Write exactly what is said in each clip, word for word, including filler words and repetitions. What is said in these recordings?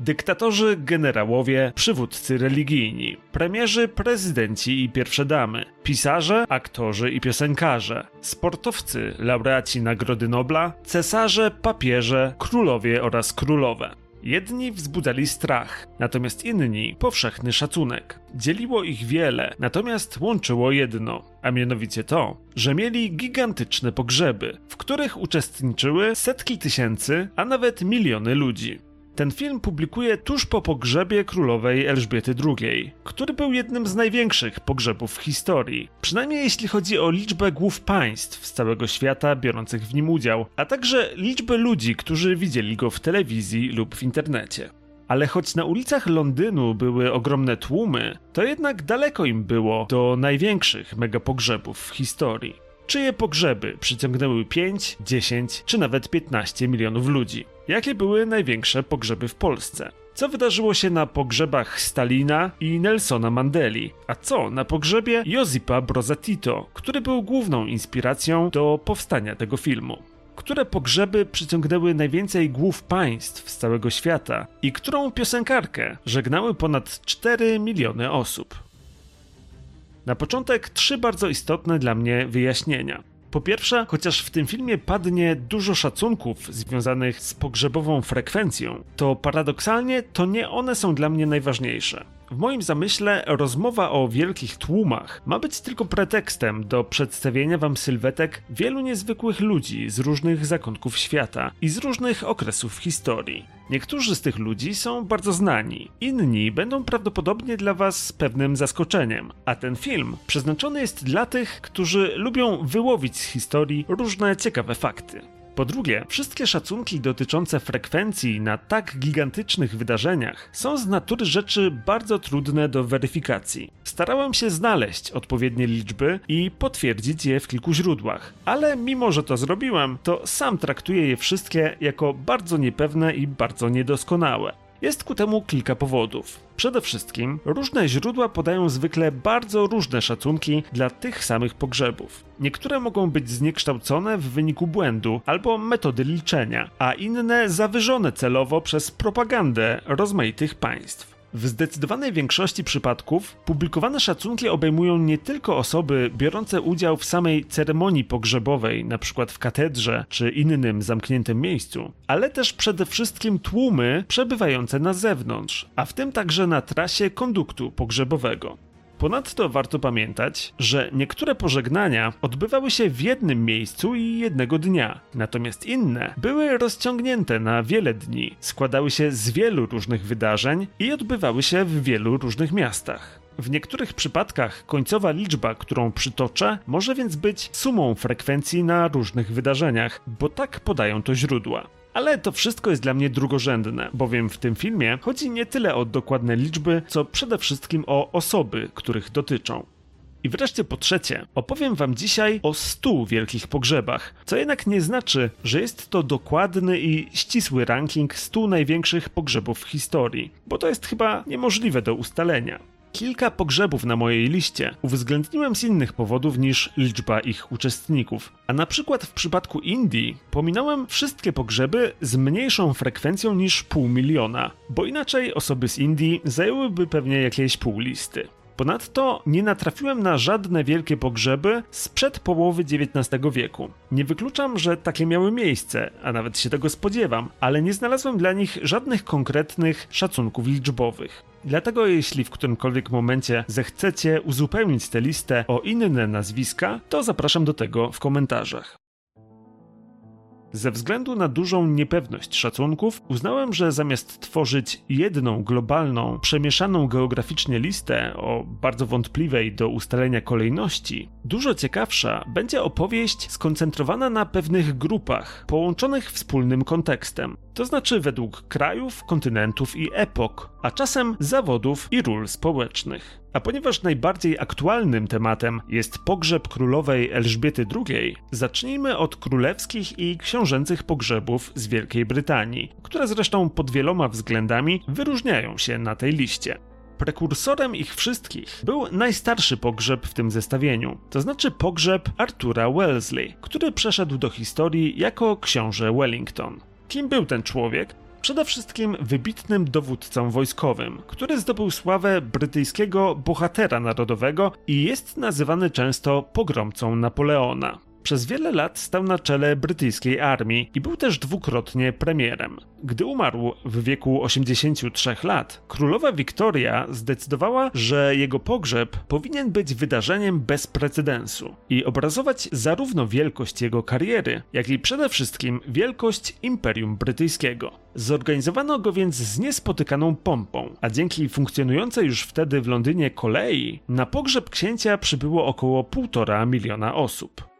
Dyktatorzy, generałowie, przywódcy religijni, premierzy, prezydenci i pierwsze damy, pisarze, aktorzy i piosenkarze, sportowcy, laureaci Nagrody Nobla, cesarze, papieże, królowie oraz królowe. Jedni wzbudzali strach, natomiast inni powszechny szacunek. Dzieliło ich wiele, natomiast łączyło jedno, a mianowicie to, że mieli gigantyczne pogrzeby, w których uczestniczyły setki tysięcy, a nawet miliony ludzi. Ten film publikuje tuż po pogrzebie królowej Elżbiety drugiej, który był jednym z największych pogrzebów w historii, przynajmniej jeśli chodzi o liczbę głów państw z całego świata biorących w nim udział, a także liczbę ludzi, którzy widzieli go w telewizji lub w internecie. Ale choć na ulicach Londynu były ogromne tłumy, to jednak daleko im było do największych megapogrzebów w historii. Czyje pogrzeby przyciągnęły pięć, dziesięć czy nawet piętnaście milionów ludzi? Jakie były największe pogrzeby w Polsce? Co wydarzyło się na pogrzebach Stalina i Nelsona Mandeli? A co na pogrzebie Josipa Broza Tito, który był główną inspiracją do powstania tego filmu? Które pogrzeby przyciągnęły najwięcej głów państw z całego świata i którą piosenkarkę żegnały ponad cztery miliony osób? Na początek trzy bardzo istotne dla mnie wyjaśnienia. Po pierwsze, chociaż w tym filmie padnie dużo szacunków związanych z pogrzebową frekwencją, to paradoksalnie to nie one są dla mnie najważniejsze. W moim zamyśle rozmowa o wielkich tłumach ma być tylko pretekstem do przedstawienia wam sylwetek wielu niezwykłych ludzi z różnych zakątków świata i z różnych okresów historii. Niektórzy z tych ludzi są bardzo znani, inni będą prawdopodobnie dla was pewnym zaskoczeniem, a ten film przeznaczony jest dla tych, którzy lubią wyłowić z historii różne ciekawe fakty. Po drugie, wszystkie szacunki dotyczące frekwencji na tak gigantycznych wydarzeniach są z natury rzeczy bardzo trudne do weryfikacji. Starałem się znaleźć odpowiednie liczby i potwierdzić je w kilku źródłach, ale mimo że to zrobiłem, to sam traktuję je wszystkie jako bardzo niepewne i bardzo niedoskonałe. Jest ku temu kilka powodów. Przede wszystkim różne źródła podają zwykle bardzo różne szacunki dla tych samych pogrzebów. Niektóre mogą być zniekształcone w wyniku błędu albo metody liczenia, a inne zawyżone celowo przez propagandę rozmaitych państw. W zdecydowanej większości przypadków publikowane szacunki obejmują nie tylko osoby biorące udział w samej ceremonii pogrzebowej, np. w katedrze czy innym zamkniętym miejscu, ale też przede wszystkim tłumy przebywające na zewnątrz, a w tym także na trasie konduktu pogrzebowego. Ponadto warto pamiętać, że niektóre pożegnania odbywały się w jednym miejscu i jednego dnia, natomiast inne były rozciągnięte na wiele dni, składały się z wielu różnych wydarzeń i odbywały się w wielu różnych miastach. W niektórych przypadkach końcowa liczba, którą przytoczę, może więc być sumą frekwencji na różnych wydarzeniach, bo tak podają to źródła. Ale to wszystko jest dla mnie drugorzędne, bowiem w tym filmie chodzi nie tyle o dokładne liczby, co przede wszystkim o osoby, których dotyczą. I wreszcie po trzecie, opowiem wam dzisiaj o stu wielkich pogrzebach, co jednak nie znaczy, że jest to dokładny i ścisły ranking stu największych pogrzebów w historii, bo to jest chyba niemożliwe do ustalenia. Kilka pogrzebów na mojej liście uwzględniłem z innych powodów niż liczba ich uczestników, a na przykład w przypadku Indii pominąłem wszystkie pogrzeby z mniejszą frekwencją niż pół miliona, bo inaczej osoby z Indii zajęłyby pewnie jakieś pół listy. Ponadto nie natrafiłem na żadne wielkie pogrzeby sprzed połowy dziewiętnastego wieku. Nie wykluczam, że takie miały miejsce, a nawet się tego spodziewam, ale nie znalazłem dla nich żadnych konkretnych szacunków liczbowych. Dlatego jeśli w którymkolwiek momencie zechcecie uzupełnić tę listę o inne nazwiska, to zapraszam do tego w komentarzach. Ze względu na dużą niepewność szacunków uznałem, że zamiast tworzyć jedną globalną, przemieszaną geograficznie listę o bardzo wątpliwej do ustalenia kolejności, dużo ciekawsza będzie opowieść skoncentrowana na pewnych grupach, połączonych wspólnym kontekstem, to znaczy według krajów, kontynentów i epok, a czasem zawodów i ról społecznych. A ponieważ najbardziej aktualnym tematem jest pogrzeb królowej Elżbiety drugiej, zacznijmy od królewskich i książęcych pogrzebów z Wielkiej Brytanii, które zresztą pod wieloma względami wyróżniają się na tej liście. Prekursorem ich wszystkich był najstarszy pogrzeb w tym zestawieniu, to znaczy pogrzeb Artura Wellesley, który przeszedł do historii jako książę Wellington. Kim był ten człowiek? Przede wszystkim wybitnym dowódcą wojskowym, który zdobył sławę brytyjskiego bohatera narodowego i jest nazywany często pogromcą Napoleona. Przez wiele lat stał na czele brytyjskiej armii i był też dwukrotnie premierem. Gdy umarł w wieku osiemdziesięciu trzech lat, królowa Wiktoria zdecydowała, że jego pogrzeb powinien być wydarzeniem bez precedensu i obrazować zarówno wielkość jego kariery, jak i przede wszystkim wielkość Imperium Brytyjskiego. Zorganizowano go więc z niespotykaną pompą, a dzięki funkcjonującej już wtedy w Londynie kolei, na pogrzeb księcia przybyło około półtora miliona osób.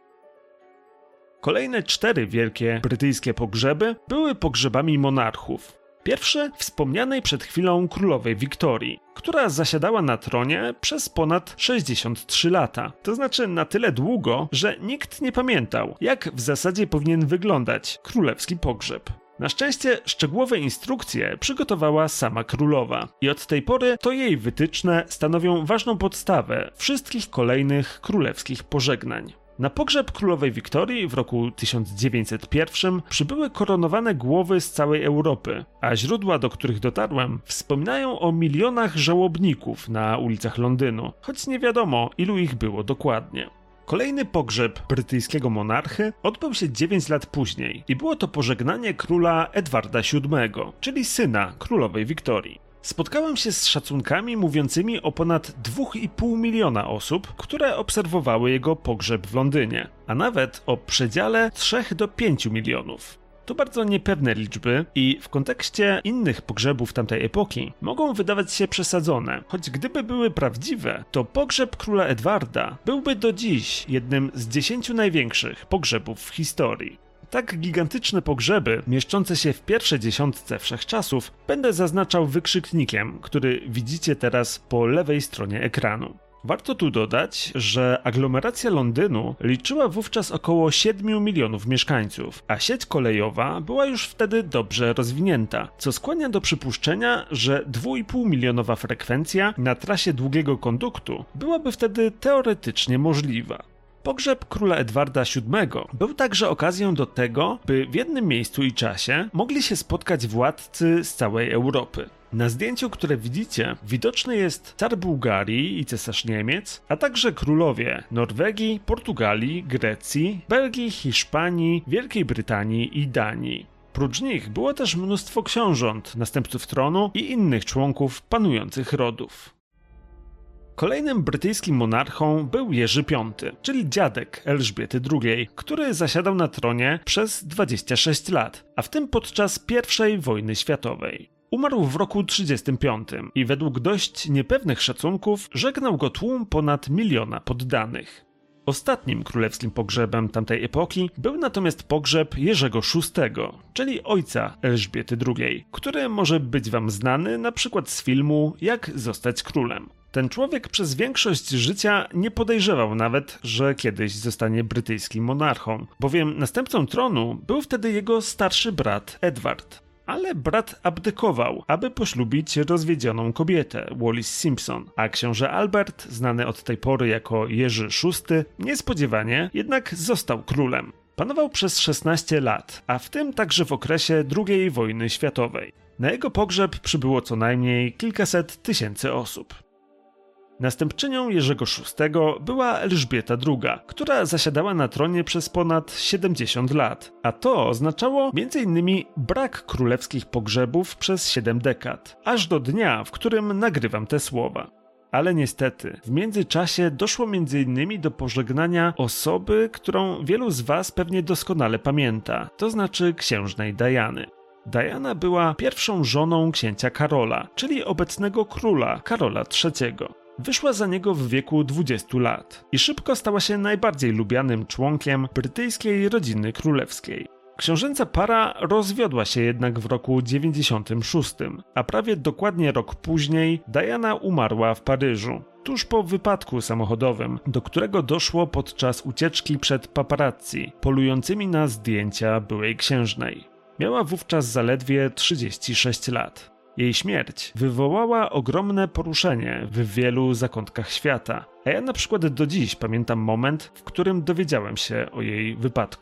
Kolejne cztery wielkie brytyjskie pogrzeby były pogrzebami monarchów. Pierwszy wspomnianej przed chwilą królowej Wiktorii, która zasiadała na tronie przez ponad sześćdziesiąt trzy lata. To znaczy na tyle długo, że nikt nie pamiętał, jak w zasadzie powinien wyglądać królewski pogrzeb. Na szczęście szczegółowe instrukcje przygotowała sama królowa i od tej pory to jej wytyczne stanowią ważną podstawę wszystkich kolejnych królewskich pożegnań. Na pogrzeb królowej Wiktorii w roku tysiąc dziewięćset jeden przybyły koronowane głowy z całej Europy, a źródła, do których dotarłem, wspominają o milionach żałobników na ulicach Londynu, choć nie wiadomo, ilu ich było dokładnie. Kolejny pogrzeb brytyjskiego monarchy odbył się dziewięć lat później i było to pożegnanie króla Edwarda siódmego, czyli syna królowej Wiktorii. Spotkałem się z szacunkami mówiącymi o ponad dwóch i pół miliona osób, które obserwowały jego pogrzeb w Londynie, a nawet o przedziale trzech do pięciu milionów. To bardzo niepewne liczby i w kontekście innych pogrzebów tamtej epoki mogą wydawać się przesadzone, choć gdyby były prawdziwe, to pogrzeb króla Edwarda byłby do dziś jednym z dziesięciu największych pogrzebów w historii. Tak gigantyczne pogrzeby, mieszczące się w pierwszej dziesiątce wszechczasów, będę zaznaczał wykrzyknikiem, który widzicie teraz po lewej stronie ekranu. Warto tu dodać, że aglomeracja Londynu liczyła wówczas około siedmiu milionów mieszkańców, a sieć kolejowa była już wtedy dobrze rozwinięta, co skłania do przypuszczenia, że dwa i pół milionowa frekwencja na trasie długiego konduktu byłaby wtedy teoretycznie możliwa. Pogrzeb króla Edwarda siódmego był także okazją do tego, by w jednym miejscu i czasie mogli się spotkać władcy z całej Europy. Na zdjęciu, które widzicie, widoczny jest car Bułgarii i cesarz Niemiec, a także królowie Norwegii, Portugalii, Grecji, Belgii, Hiszpanii, Wielkiej Brytanii i Danii. Prócz nich było też mnóstwo książąt, następców tronu i innych członków panujących rodów. Kolejnym brytyjskim monarchą był Jerzy Piąty, czyli dziadek Elżbiety drugiej, który zasiadał na tronie przez dwadzieścia sześć lat, a w tym podczas pierwszej wojny światowej. Umarł w roku trzydziestym piątym i według dość niepewnych szacunków żegnał go tłum ponad miliona poddanych. Ostatnim królewskim pogrzebem tamtej epoki był natomiast pogrzeb Jerzego szóstego, czyli ojca Elżbiety drugiej, który może być wam znany na przykład z filmu Jak zostać królem. Ten człowiek przez większość życia nie podejrzewał nawet, że kiedyś zostanie brytyjskim monarchą, bowiem następcą tronu był wtedy jego starszy brat Edward. Ale brat abdykował, aby poślubić rozwiedzioną kobietę, Wallis Simpson, a książę Albert, znany od tej pory jako Jerzy szósty, niespodziewanie jednak został królem. Panował przez szesnaście lat, a w tym także w okresie drugiej wojny światowej. Na jego pogrzeb przybyło co najmniej kilkaset tysięcy osób. Następczynią Jerzego szóstego była Elżbieta druga, która zasiadała na tronie przez ponad siedemdziesiąt lat, a to oznaczało między innymi brak królewskich pogrzebów przez siedem dekad, aż do dnia, w którym nagrywam te słowa. Ale niestety, w międzyczasie doszło między innymi do pożegnania osoby, którą wielu z was pewnie doskonale pamięta, to znaczy księżnej Diany. Diana była pierwszą żoną księcia Karola, czyli obecnego króla Karola trzeciego. Wyszła za niego w wieku dwudziestu lat i szybko stała się najbardziej lubianym członkiem brytyjskiej rodziny królewskiej. Książęca para rozwiodła się jednak w roku dziewięćdziesiątym szóstym, a prawie dokładnie rok później Diana umarła w Paryżu, tuż po wypadku samochodowym, do którego doszło podczas ucieczki przed paparazzi polującymi na zdjęcia byłej księżnej. Miała wówczas zaledwie trzydzieści sześć lat. Jej śmierć wywołała ogromne poruszenie w wielu zakątkach świata, a ja na przykład do dziś pamiętam moment, w którym dowiedziałem się o jej wypadku.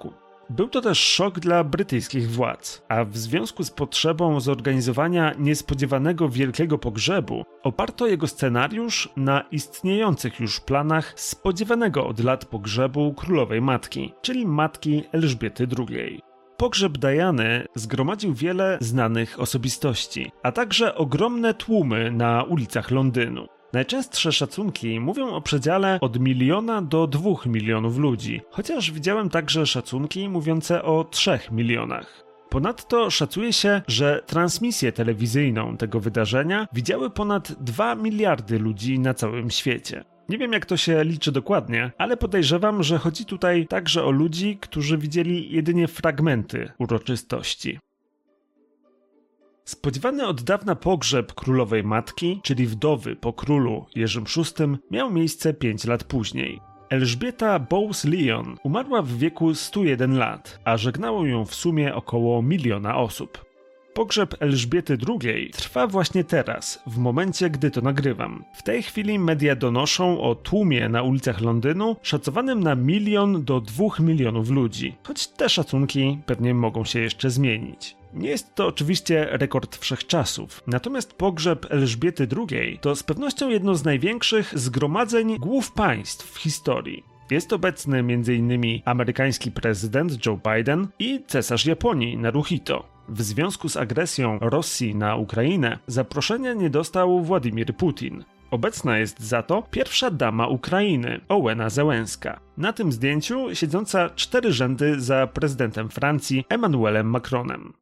Był to też szok dla brytyjskich władz, a w związku z potrzebą zorganizowania niespodziewanego wielkiego pogrzebu oparto jego scenariusz na istniejących już planach spodziewanego od lat pogrzebu królowej matki, czyli matki Elżbiety drugiej. Pogrzeb Diany zgromadził wiele znanych osobistości, a także ogromne tłumy na ulicach Londynu. Najczęstsze szacunki mówią o przedziale od miliona do dwóch milionów ludzi, chociaż widziałem także szacunki mówiące o trzech milionach. Ponadto szacuje się, że transmisję telewizyjną tego wydarzenia widziały ponad dwa miliardy ludzi na całym świecie. Nie wiem, jak to się liczy dokładnie, ale podejrzewam, że chodzi tutaj także o ludzi, którzy widzieli jedynie fragmenty uroczystości. Spodziewany od dawna pogrzeb królowej matki, czyli wdowy po królu Jerzym szóstym, miał miejsce pięć lat później. Elżbieta Bowes-Lyon umarła w wieku stu jeden lat, a żegnało ją w sumie około miliona osób. Pogrzeb Elżbiety drugiej trwa właśnie teraz, w momencie, gdy to nagrywam. W tej chwili media donoszą o tłumie na ulicach Londynu szacowanym na milion do dwóch milionów ludzi, choć te szacunki pewnie mogą się jeszcze zmienić. Nie jest to oczywiście rekord wszechczasów, natomiast pogrzeb Elżbiety drugiej to z pewnością jedno z największych zgromadzeń głów państw w historii. Jest obecny między innymi amerykański prezydent Joe Biden i cesarz Japonii Naruhito. W związku z agresją Rosji na Ukrainę zaproszenia nie dostał Władimir Putin. Obecna jest za to pierwsza dama Ukrainy, Ołena Zełenska. Na tym zdjęciu siedząca cztery rzędy za prezydentem Francji Emmanuelem Macronem.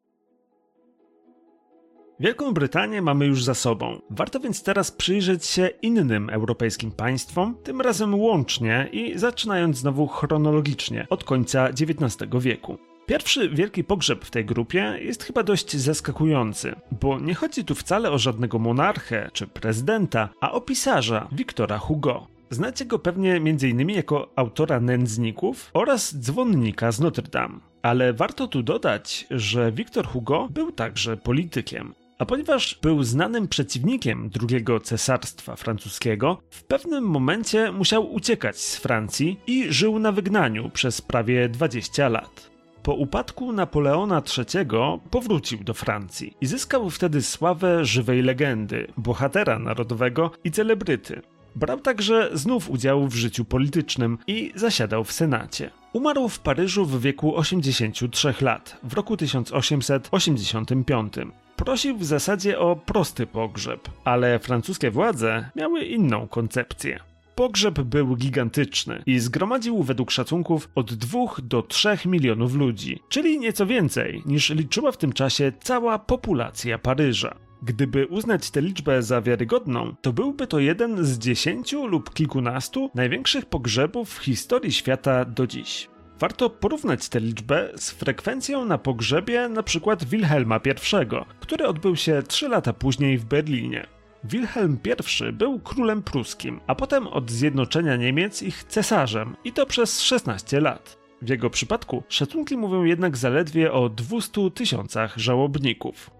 Wielką Brytanię mamy już za sobą. Warto więc teraz przyjrzeć się innym europejskim państwom, tym razem łącznie i zaczynając znowu chronologicznie od końca dziewiętnastego wieku. Pierwszy wielki pogrzeb w tej grupie jest chyba dość zaskakujący, bo nie chodzi tu wcale o żadnego monarchę czy prezydenta, a o pisarza Wiktora Hugo. Znacie go pewnie m.in. jako autora Nędzników oraz Dzwonnika z Notre Dame. Ale warto tu dodać, że Wiktor Hugo był także politykiem. A ponieważ był znanym przeciwnikiem drugiego cesarstwa francuskiego, w pewnym momencie musiał uciekać z Francji i żył na wygnaniu przez prawie dwadzieścia lat. Po upadku Napoleona trzeciego powrócił do Francji i zyskał wtedy sławę żywej legendy, bohatera narodowego i celebryty. Brał także znów udział w życiu politycznym i zasiadał w Senacie. Umarł w Paryżu w wieku osiemdziesięciu trzech lat, w roku tysiąc osiemset osiemdziesiątym piątym. Prosił w zasadzie o prosty pogrzeb, ale francuskie władze miały inną koncepcję. Pogrzeb był gigantyczny i zgromadził według szacunków od dwóch do trzech milionów ludzi, czyli nieco więcej niż liczyła w tym czasie cała populacja Paryża. Gdyby uznać tę liczbę za wiarygodną, to byłby to jeden z dziesięciu lub kilkunastu największych pogrzebów w historii świata do dziś. Warto porównać tę liczbę z frekwencją na pogrzebie np. Wilhelma pierwszego, który odbył się trzy lata później w Berlinie. Wilhelm pierwszy był królem pruskim, a potem od zjednoczenia Niemiec ich cesarzem i to przez szesnaście lat. W jego przypadku szacunki mówią jednak zaledwie o dwustu tysiącach żałobników.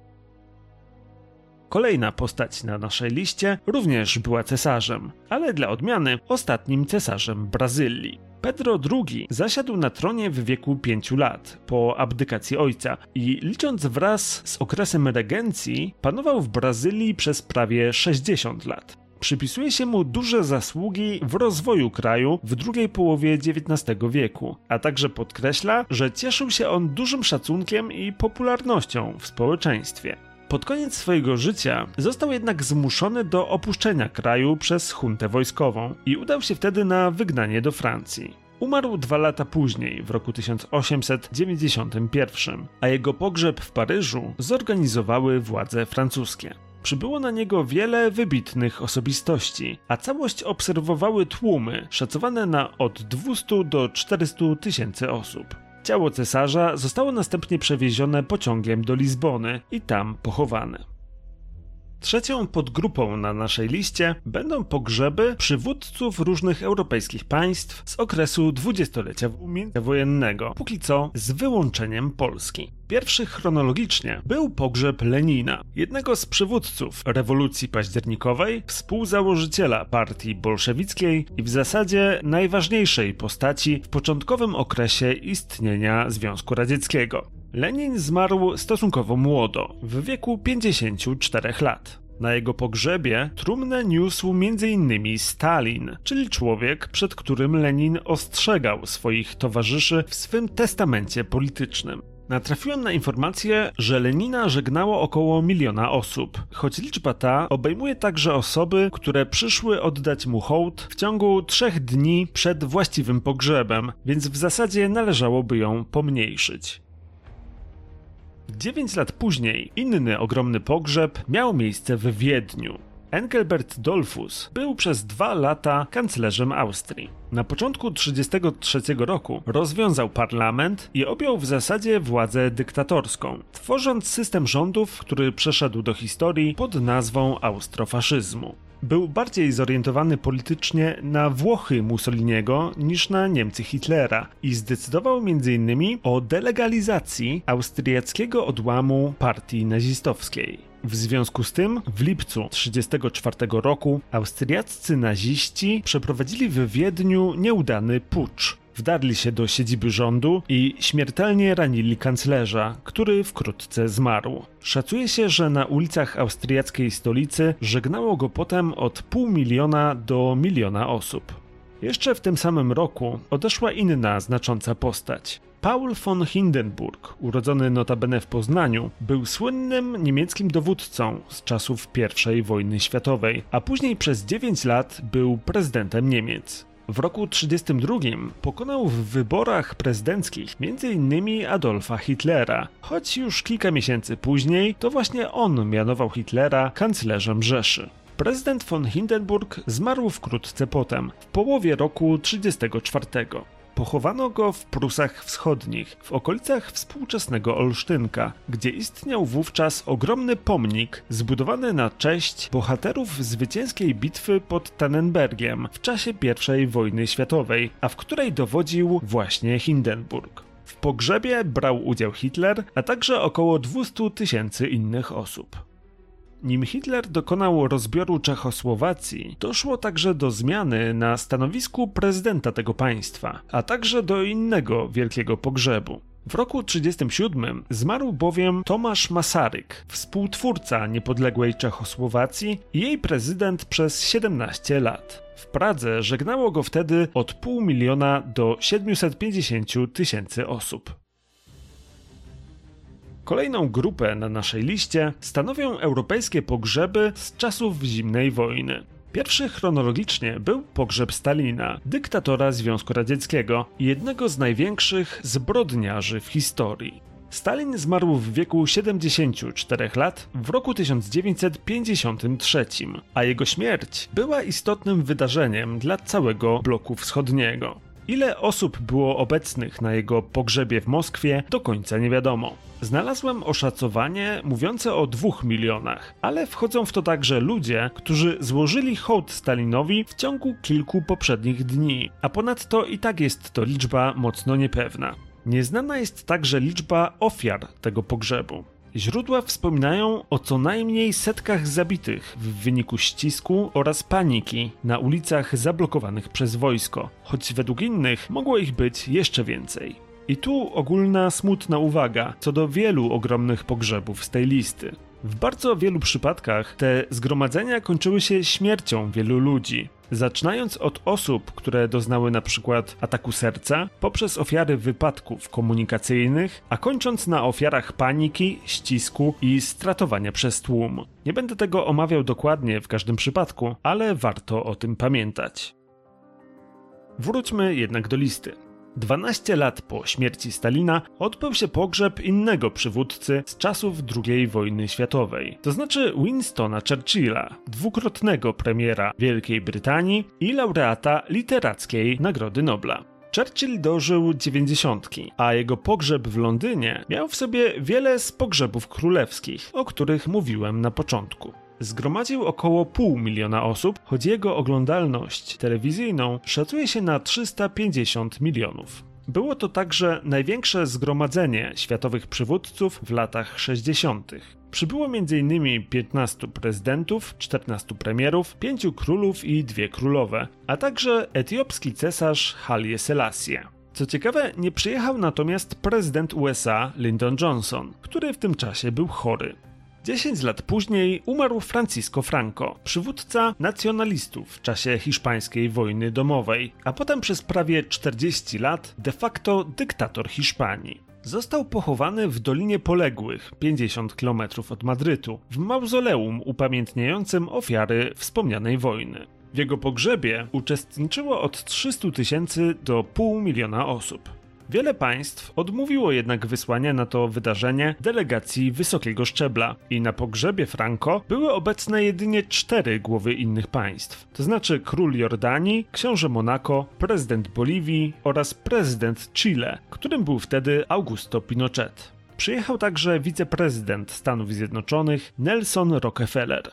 Kolejna postać na naszej liście również była cesarzem, ale dla odmiany ostatnim cesarzem Brazylii. Pedro drugi zasiadł na tronie w wieku pięciu lat, po abdykacji ojca i licząc wraz z okresem regencji, panował w Brazylii przez prawie sześćdziesiąt lat. Przypisuje się mu duże zasługi w rozwoju kraju w drugiej połowie dziewiętnastego wieku, a także podkreśla, że cieszył się on dużym szacunkiem i popularnością w społeczeństwie. Pod koniec swojego życia został jednak zmuszony do opuszczenia kraju przez juntę wojskową i udał się wtedy na wygnanie do Francji. Umarł dwa lata później, w roku tysiąc osiemset dziewięćdziesiątym pierwszym, a jego pogrzeb w Paryżu zorganizowały władze francuskie. Przybyło na niego wiele wybitnych osobistości, a całość obserwowały tłumy szacowane na od dwustu do czterystu tysięcy osób. Ciało cesarza zostało następnie przewiezione pociągiem do Lizbony i tam pochowane. Trzecią podgrupą na naszej liście będą pogrzeby przywódców różnych europejskich państw z okresu dwudziestolecia międzywojennego, póki co z wyłączeniem Polski. Pierwszy chronologicznie był pogrzeb Lenina, jednego z przywódców rewolucji październikowej, współzałożyciela partii bolszewickiej i w zasadzie najważniejszej postaci w początkowym okresie istnienia Związku Radzieckiego. Lenin zmarł stosunkowo młodo, w wieku pięćdziesięciu czterech lat. Na jego pogrzebie trumnę niósł między innymi Stalin, czyli człowiek, przed którym Lenin ostrzegał swoich towarzyszy w swym testamencie politycznym. Natrafiłem na informację, że Lenina żegnało około miliona osób, choć liczba ta obejmuje także osoby, które przyszły oddać mu hołd w ciągu trzech dni przed właściwym pogrzebem, więc w zasadzie należałoby ją pomniejszyć. Dziewięć lat później inny ogromny pogrzeb miał miejsce w Wiedniu. Engelbert Dollfuss był przez dwa lata kanclerzem Austrii. Na początku tysiąc dziewięćset trzydziestego trzeciego roku rozwiązał parlament i objął w zasadzie władzę dyktatorską, tworząc system rządów, który przeszedł do historii pod nazwą austrofaszyzmu. Był bardziej zorientowany politycznie na Włochy Mussoliniego niż na Niemcy Hitlera i zdecydował między innymi o delegalizacji austriackiego odłamu partii nazistowskiej. W związku z tym w lipcu tysiąc dziewięćset trzydziestego czwartego roku austriaccy naziści przeprowadzili w Wiedniu nieudany pucz. Wdarli się do siedziby rządu i śmiertelnie ranili kanclerza, który wkrótce zmarł. Szacuje się, że na ulicach austriackiej stolicy żegnało go potem od pół miliona do miliona osób. Jeszcze w tym samym roku odeszła inna znacząca postać. Paul von Hindenburg, urodzony notabene w Poznaniu, był słynnym niemieckim dowódcą z czasów pierwszej wojny światowej, a później przez dziewięć lat był prezydentem Niemiec. W roku tysiąc dziewięćset trzydziestym drugim pokonał w wyborach prezydenckich między innymi Adolfa Hitlera, choć już kilka miesięcy później to właśnie on mianował Hitlera kanclerzem Rzeszy. Prezydent von Hindenburg zmarł wkrótce potem, w połowie roku tysiąc dziewięćset trzydziestego czwartego. Pochowano go w Prusach Wschodnich, w okolicach współczesnego Olsztynka, gdzie istniał wówczas ogromny pomnik zbudowany na cześć bohaterów zwycięskiej bitwy pod Tannenbergiem w czasie pierwszej wojny światowej, a w której dowodził właśnie Hindenburg. W pogrzebie brał udział Hitler, a także około dwieście tysięcy innych osób. Nim Hitler dokonał rozbioru Czechosłowacji, doszło także do zmiany na stanowisku prezydenta tego państwa, a także do innego wielkiego pogrzebu. W roku tysiąc dziewięćset trzydziestym siódmym zmarł bowiem Tomasz Masaryk, współtwórca niepodległej Czechosłowacji i jej prezydent przez siedemnaście lat. W Pradze żegnało go wtedy od pół miliona do siedmiuset pięćdziesięciu tysięcy osób. Kolejną grupę na naszej liście stanowią europejskie pogrzeby z czasów zimnej wojny. Pierwszy chronologicznie był pogrzeb Stalina, dyktatora Związku Radzieckiego i jednego z największych zbrodniarzy w historii. Stalin zmarł w wieku siedemdziesięciu czterech lat w roku tysiąc dziewięćset pięćdziesiątym trzecim, a jego śmierć była istotnym wydarzeniem dla całego bloku wschodniego. Ile osób było obecnych na jego pogrzebie w Moskwie, do końca nie wiadomo. Znalazłem oszacowanie mówiące o dwóch milionach, ale wchodzą w to także ludzie, którzy złożyli hołd Stalinowi w ciągu kilku poprzednich dni, a ponadto i tak jest to liczba mocno niepewna. Nieznana jest także liczba ofiar tego pogrzebu. Źródła wspominają o co najmniej setkach zabitych w wyniku ścisku oraz paniki na ulicach zablokowanych przez wojsko, choć według innych mogło ich być jeszcze więcej. I tu ogólna smutna uwaga co do wielu ogromnych pogrzebów z tej listy. W bardzo wielu przypadkach te zgromadzenia kończyły się śmiercią wielu ludzi. Zaczynając od osób, które doznały na przykład ataku serca, poprzez ofiary wypadków komunikacyjnych, a kończąc na ofiarach paniki, ścisku i stratowania przez tłum. Nie będę tego omawiał dokładnie w każdym przypadku, ale warto o tym pamiętać. Wróćmy jednak do listy. dwanaście lat po śmierci Stalina odbył się pogrzeb innego przywódcy z czasów drugiej wojny światowej, to znaczy Winstona Churchilla, dwukrotnego premiera Wielkiej Brytanii i laureata literackiej Nagrody Nobla. Churchill dożył dziewięćdziesiątki, a jego pogrzeb w Londynie miał w sobie wiele z pogrzebów królewskich, o których mówiłem na początku. Zgromadził około pół miliona osób, choć jego oglądalność telewizyjną szacuje się na trzysta pięćdziesiąt milionów. Było to także największe zgromadzenie światowych przywódców w latach sześćdziesiątych. Przybyło m.in. piętnastu prezydentów, czternastu premierów, pięciu królów i dwie królowe, a także etiopski cesarz Haile Selassie. Co ciekawe, nie przyjechał natomiast prezydent U S A Lyndon Johnson, który w tym czasie był chory. Dziesięć lat później umarł Francisco Franco, przywódca nacjonalistów w czasie hiszpańskiej wojny domowej, a potem przez prawie czterdzieści lat de facto dyktator Hiszpanii. Został pochowany w Dolinie Poległych, pięćdziesiąt kilometrów od Madrytu, w mauzoleum upamiętniającym ofiary wspomnianej wojny. W jego pogrzebie uczestniczyło od trzystu tysięcy do pół miliona osób. Wiele państw odmówiło jednak wysłania na to wydarzenie delegacji wysokiego szczebla i na pogrzebie Franco były obecne jedynie cztery głowy innych państw, to znaczy król Jordanii, książę Monako, prezydent Boliwii oraz prezydent Chile, którym był wtedy Augusto Pinochet. Przyjechał także wiceprezydent Stanów Zjednoczonych Nelson Rockefeller.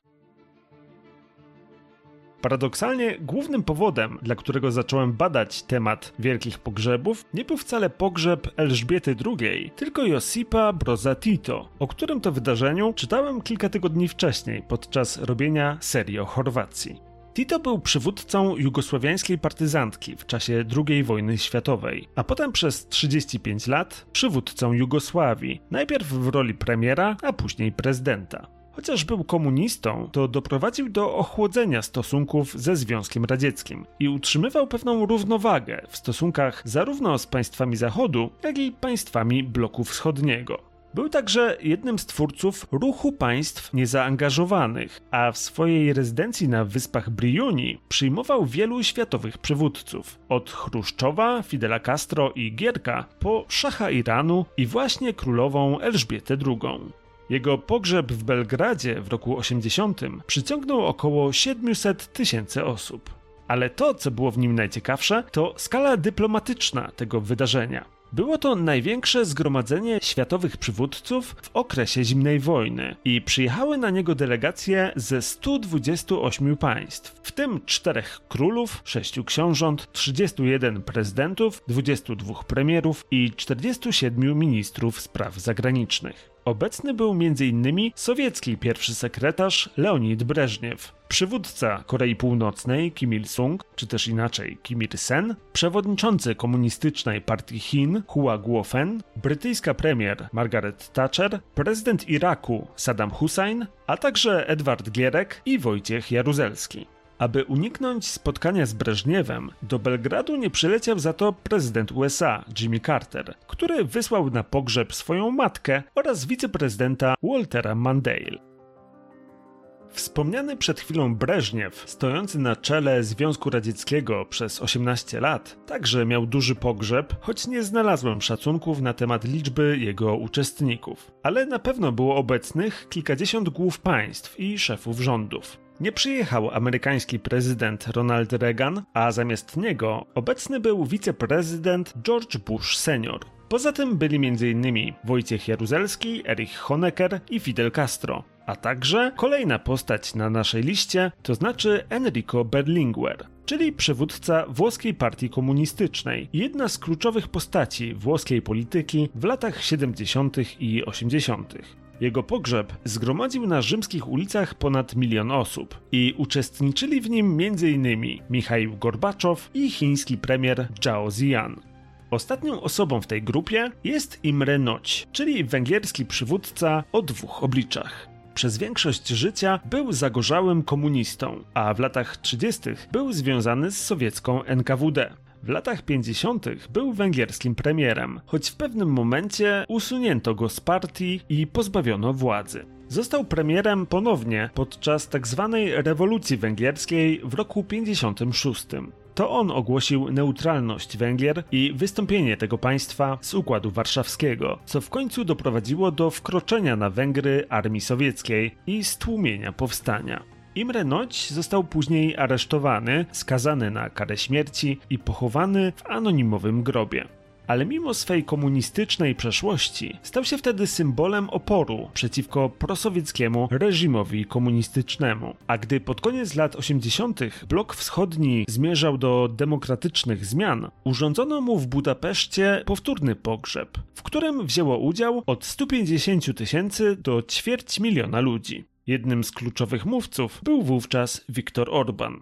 Paradoksalnie głównym powodem, dla którego zacząłem badać temat wielkich pogrzebów, nie był wcale pogrzeb Elżbiety drugiej, tylko Josipa Broza Tito, o którym to wydarzeniu czytałem kilka tygodni wcześniej podczas robienia serii o Chorwacji. Tito był przywódcą jugosłowiańskiej partyzantki w czasie drugiej wojny światowej, a potem przez trzydzieści pięć lat przywódcą Jugosławii, najpierw w roli premiera, a później prezydenta. Chociaż był komunistą, to doprowadził do ochłodzenia stosunków ze Związkiem Radzieckim i utrzymywał pewną równowagę w stosunkach zarówno z państwami Zachodu, jak i państwami bloku wschodniego. Był także jednym z twórców ruchu państw niezaangażowanych, a w swojej rezydencji na wyspach Briuni przyjmował wielu światowych przywódców, od Chruszczowa, Fidela Castro i Gierka, po szacha Iranu i właśnie królową Elżbietę drugą. Jego pogrzeb w Belgradzie w roku osiemdziesiątym przyciągnął około siedemset tysięcy osób. Ale to, co było w nim najciekawsze, to skala dyplomatyczna tego wydarzenia. Było to największe zgromadzenie światowych przywódców w okresie zimnej wojny i przyjechały na niego delegacje ze stu dwudziestu ośmiu państw, w tym czterech królów, sześciu książąt, trzydziestu jeden prezydentów, dwudziestu dwóch premierów i czterdziestu siedmiu ministrów spraw zagranicznych. Obecny był między innymi sowiecki pierwszy sekretarz Leonid Breżniew, przywódca Korei Północnej Kim Il-sung, czy też inaczej Kim Il-sen, przewodniczący komunistycznej partii Chin Hua Guofen, brytyjska premier Margaret Thatcher, prezydent Iraku Saddam Hussein, a także Edward Gierek i Wojciech Jaruzelski. Aby uniknąć spotkania z Breżniewem, do Belgradu nie przyleciał za to prezydent U S A Jimmy Carter, który wysłał na pogrzeb swoją matkę oraz wiceprezydenta Waltera Mondale. Wspomniany przed chwilą Breżniew, stojący na czele Związku Radzieckiego przez osiemnaście lat, także miał duży pogrzeb, choć nie znalazłem szacunków na temat liczby jego uczestników. Ale na pewno było obecnych kilkadziesiąt głów państw i szefów rządów. Nie przyjechał amerykański prezydent Ronald Reagan, a zamiast niego obecny był wiceprezydent George Bush senior. Poza tym byli między innymi Wojciech Jaruzelski, Erich Honecker i Fidel Castro. A także kolejna postać na naszej liście, to znaczy Enrico Berlinguer, czyli przywódca włoskiej partii komunistycznej i jedna z kluczowych postaci włoskiej polityki w latach siedemdziesiątych i osiemdziesiątych. Jego pogrzeb zgromadził na rzymskich ulicach ponad milion osób i uczestniczyli w nim między innymi Michaił Gorbaczow i chiński premier Zhao Ziyan. Ostatnią osobą w tej grupie jest Imre Nagy, czyli węgierski przywódca o dwóch obliczach. Przez większość życia był zagorzałym komunistą, a w latach trzydziestych był związany z sowiecką N K W D. W latach pięćdziesiątych był węgierskim premierem, choć w pewnym momencie usunięto go z partii i pozbawiono władzy. Został premierem ponownie podczas tzw. rewolucji węgierskiej w roku pięćdziesiątym szóstym. To on ogłosił neutralność Węgier i wystąpienie tego państwa z Układu Warszawskiego, co w końcu doprowadziło do wkroczenia na Węgry armii sowieckiej i stłumienia powstania. Imre Nagy został później aresztowany, skazany na karę śmierci i pochowany w anonimowym grobie. ale mimo swej komunistycznej przeszłości stał się wtedy symbolem oporu przeciwko prosowieckiemu reżimowi komunistycznemu. A gdy pod koniec lat osiemdziesiątych blok wschodni zmierzał do demokratycznych zmian, urządzono mu w Budapeszcie powtórny pogrzeb, w którym wzięło udział od stu pięćdziesięciu tysięcy do ćwierć miliona ludzi. Jednym z kluczowych mówców był wówczas Viktor Orban.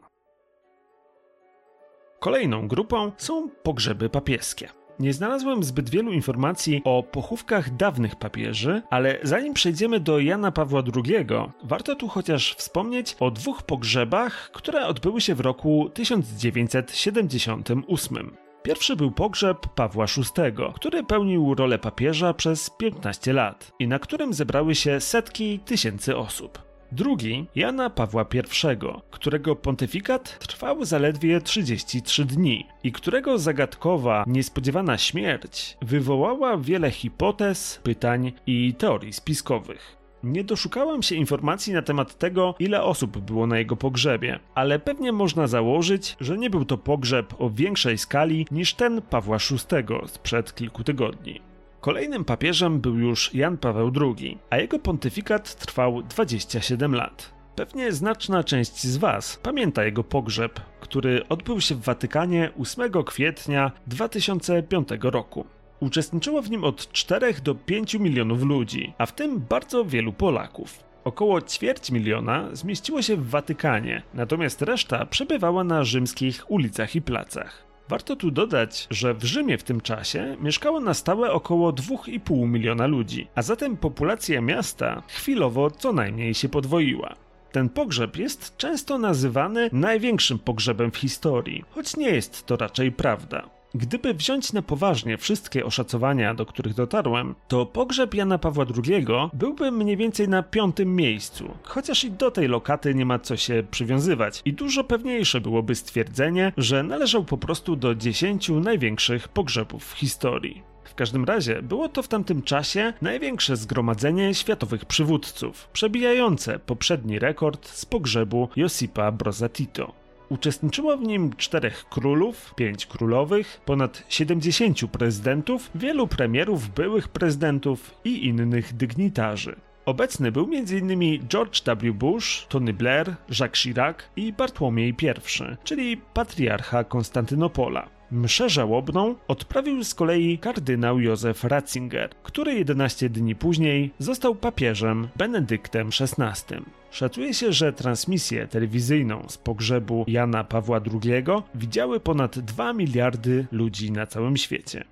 Kolejną grupą są pogrzeby papieskie. Nie znalazłem zbyt wielu informacji o pochówkach dawnych papieży, ale zanim przejdziemy do Jana Pawła drugiego, warto tu chociaż wspomnieć o dwóch pogrzebach, które odbyły się w roku tysiąc dziewięćset siedemdziesiątym ósmym. Pierwszy był pogrzeb Pawła szóstego, który pełnił rolę papieża przez piętnaście lat i na którym zebrały się setki tysięcy osób. Drugi Jana Pawła pierwszego, którego pontyfikat trwał zaledwie trzydzieści trzy dni i którego zagadkowa, niespodziewana śmierć wywołała wiele hipotez, pytań i teorii spiskowych. Nie doszukałem się informacji na temat tego, ile osób było na jego pogrzebie, ale pewnie można założyć, że nie był to pogrzeb o większej skali niż ten Pawła szóstego sprzed kilku tygodni. Kolejnym papieżem był już Jan Paweł drugi, a jego pontyfikat trwał dwadzieścia siedem lat. Pewnie znaczna część z Was pamięta jego pogrzeb, który odbył się w Watykanie ósmego kwietnia dwa tysiące piątego roku. Uczestniczyło w nim od czterech do pięciu milionów ludzi, a w tym bardzo wielu Polaków. Około ćwierć miliona zmieściło się w Watykanie, natomiast reszta przebywała na rzymskich ulicach i placach. Warto tu dodać, że w Rzymie w tym czasie mieszkało na stałe około dwa i pół miliona ludzi, a zatem populacja miasta chwilowo co najmniej się podwoiła. Ten pogrzeb jest często nazywany największym pogrzebem w historii, choć nie jest to raczej prawda. Gdyby wziąć na poważnie wszystkie oszacowania, do których dotarłem, to pogrzeb Jana Pawła drugiego byłby mniej więcej na piątym miejscu, chociaż i do tej lokaty nie ma co się przywiązywać i dużo pewniejsze byłoby stwierdzenie, że należał po prostu do dziesięciu największych pogrzebów w historii. W każdym razie było to w tamtym czasie największe zgromadzenie światowych przywódców, przebijające poprzedni rekord z pogrzebu Josipa Broza Tito. Uczestniczyło w nim czterech królów, pięć królowych, ponad siedemdziesięciu prezydentów, wielu premierów, byłych prezydentów i innych dygnitarzy. Obecny był między innymi George W. Bush, Tony Blair, Jacques Chirac i Bartłomiej pierwszy, czyli patriarcha Konstantynopola. Mszę żałobną odprawił z kolei kardynał Józef Ratzinger, który jedenaście dni później został papieżem Benedyktem szesnastym. Szacuje się, że transmisję telewizyjną z pogrzebu Jana Pawła drugiego widziały ponad dwa miliardy ludzi na całym świecie.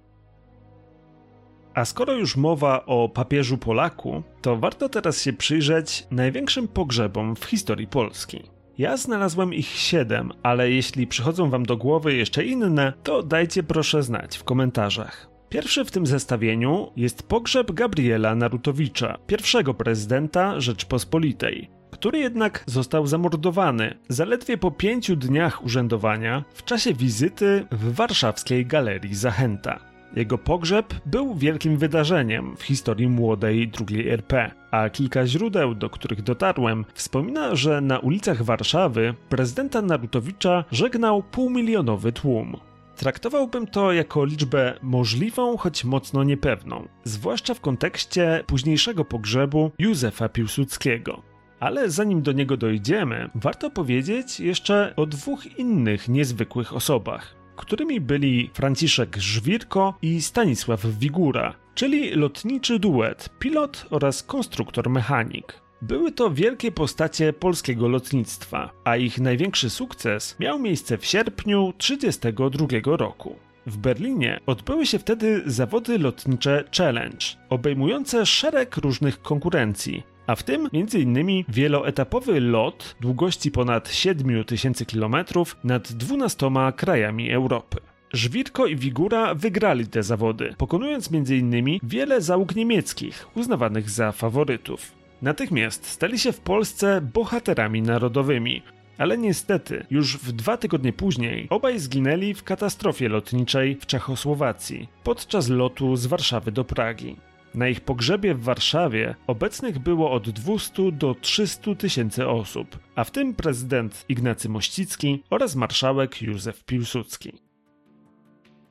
A skoro już mowa o papieżu Polaku, to warto teraz się przyjrzeć największym pogrzebom w historii Polski. Ja znalazłem ich siedem, ale jeśli przychodzą wam do głowy jeszcze inne, to dajcie proszę znać w komentarzach. Pierwszy w tym zestawieniu jest pogrzeb Gabriela Narutowicza, pierwszego prezydenta Rzeczpospolitej, który jednak został zamordowany zaledwie po pięciu dniach urzędowania w czasie wizyty w warszawskiej Galerii Zachęta. Jego pogrzeb był wielkim wydarzeniem w historii młodej drugiej R P, a kilka źródeł, do których dotarłem, wspomina, że na ulicach Warszawy prezydenta Narutowicza żegnał półmilionowy tłum. Traktowałbym to jako liczbę możliwą, choć mocno niepewną, zwłaszcza w kontekście późniejszego pogrzebu Józefa Piłsudskiego. Ale zanim do niego dojdziemy, warto powiedzieć jeszcze o dwóch innych niezwykłych osobach, którymi byli Franciszek Żwirko i Stanisław Wigura, czyli lotniczy duet, pilot oraz konstruktor mechanik. Były to wielkie postacie polskiego lotnictwa, a ich największy sukces miał miejsce w sierpniu tysiąc dziewięćset trzydziestego drugiego roku. W Berlinie odbyły się wtedy zawody lotnicze Challenge, obejmujące szereg różnych konkurencji, a w tym między innymi wieloetapowy lot długości ponad siedmiu tysięcy kilometrów nad dwunastoma krajami Europy. Żwirko i Wigura wygrali te zawody, pokonując między innymi wiele załóg niemieckich, uznawanych za faworytów. Natychmiast stali się w Polsce bohaterami narodowymi, ale niestety już w dwa tygodnie później obaj zginęli w katastrofie lotniczej w Czechosłowacji podczas lotu z Warszawy do Pragi. Na ich pogrzebie w Warszawie obecnych było od dwustu do trzystu tysięcy osób, a w tym prezydent Ignacy Mościcki oraz marszałek Józef Piłsudski.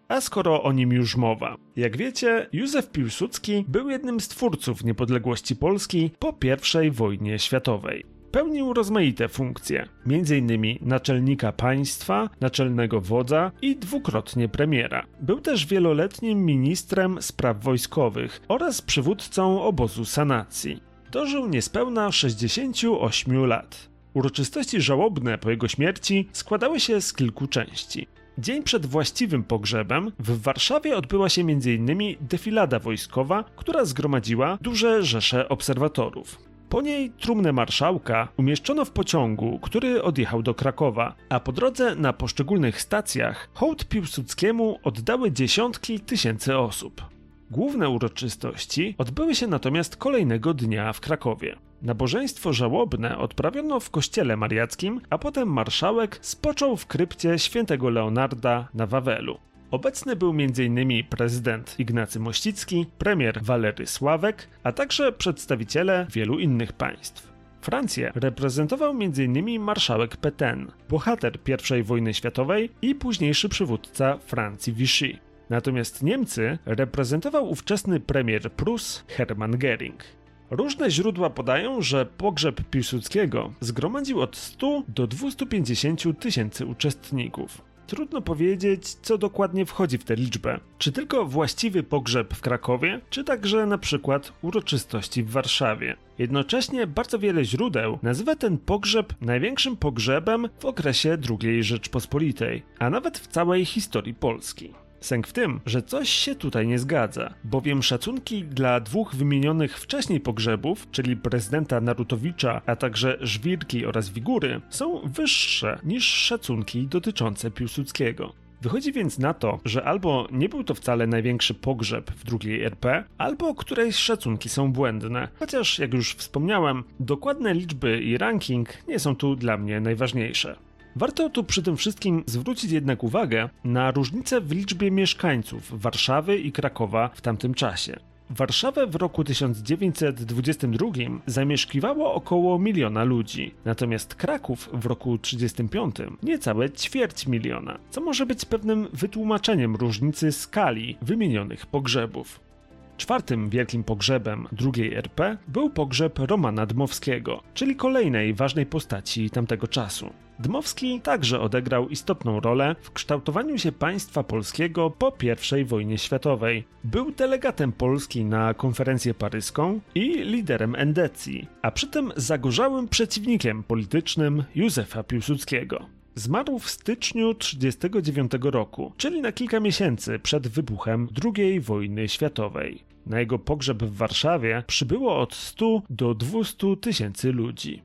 a skoro o nim już mowa. Jak wiecie, Józef Piłsudski był jednym z twórców niepodległości Polski po pierwszej wojnie światowej. Pełnił rozmaite funkcje, między innymi naczelnika państwa, naczelnego wodza i dwukrotnie premiera. Był też wieloletnim ministrem spraw wojskowych oraz przywódcą obozu sanacji. Dożył niespełna sześćdziesięciu ośmiu lat. Uroczystości żałobne po jego śmierci składały się z kilku części. Dzień przed właściwym pogrzebem w Warszawie odbyła się między innymi defilada wojskowa, która zgromadziła duże rzesze obserwatorów. Po niej trumnę marszałka umieszczono w pociągu, który odjechał do Krakowa, a po drodze na poszczególnych stacjach hołd Piłsudskiemu oddały dziesiątki tysięcy osób. Główne uroczystości odbyły się natomiast kolejnego dnia w Krakowie. Nabożeństwo żałobne odprawiono w kościele mariackim, a potem marszałek spoczął w krypcie świętego Leonarda na Wawelu. Obecny był między innymi prezydent Ignacy Mościcki, premier Walery Sławek, a także przedstawiciele wielu innych państw. Francję reprezentował między innymi marszałek Pétain, bohater pierwszej wojny światowej i późniejszy przywódca Francji Vichy. Natomiast Niemcy reprezentował ówczesny premier Prus Hermann Göring. Różne źródła podają, że pogrzeb Piłsudskiego zgromadził od stu do dwustu pięćdziesięciu tysięcy uczestników. Trudno powiedzieć, co dokładnie wchodzi w tę liczbę. Czy tylko właściwy pogrzeb w Krakowie, czy także na przykład uroczystości w Warszawie. Jednocześnie bardzo wiele źródeł nazywa ten pogrzeb największym pogrzebem w okresie drugiej Rzeczpospolitej, a nawet w całej historii Polski. Sęk w tym, że coś się tutaj nie zgadza, bowiem szacunki dla dwóch wymienionych wcześniej pogrzebów, czyli prezydenta Narutowicza, a także Żwirki oraz Wigury, są wyższe niż szacunki dotyczące Piłsudskiego. Wychodzi więc na to, że albo nie był to wcale największy pogrzeb w drugiej R P, albo któreś szacunki są błędne, chociaż jak już wspomniałem, dokładne liczby i ranking nie są tu dla mnie najważniejsze. Warto tu przy tym wszystkim zwrócić jednak uwagę na różnicę w liczbie mieszkańców Warszawy i Krakowa w tamtym czasie. Warszawę w roku tysiąc dziewięćset dwudziestym drugim zamieszkiwało około miliona ludzi, natomiast Kraków w roku tysiąc dziewięćset trzydziestym piątym niecałe ćwierć miliona, co może być pewnym wytłumaczeniem różnicy skali wymienionych pogrzebów. Czwartym wielkim pogrzebem drugiej R P był pogrzeb Romana Dmowskiego, czyli kolejnej ważnej postaci tamtego czasu. Dmowski także odegrał istotną rolę w kształtowaniu się państwa polskiego po pierwszej wojnie światowej. Był delegatem Polski na konferencję paryską i liderem endecji, a przy tym zagorzałym przeciwnikiem politycznym Józefa Piłsudskiego. Zmarł w styczniu tysiąc dziewięćset trzydziestego dziewiątego roku, czyli na kilka miesięcy przed wybuchem drugiej wojny światowej. Na jego pogrzeb w Warszawie przybyło od stu do dwustu tysięcy ludzi.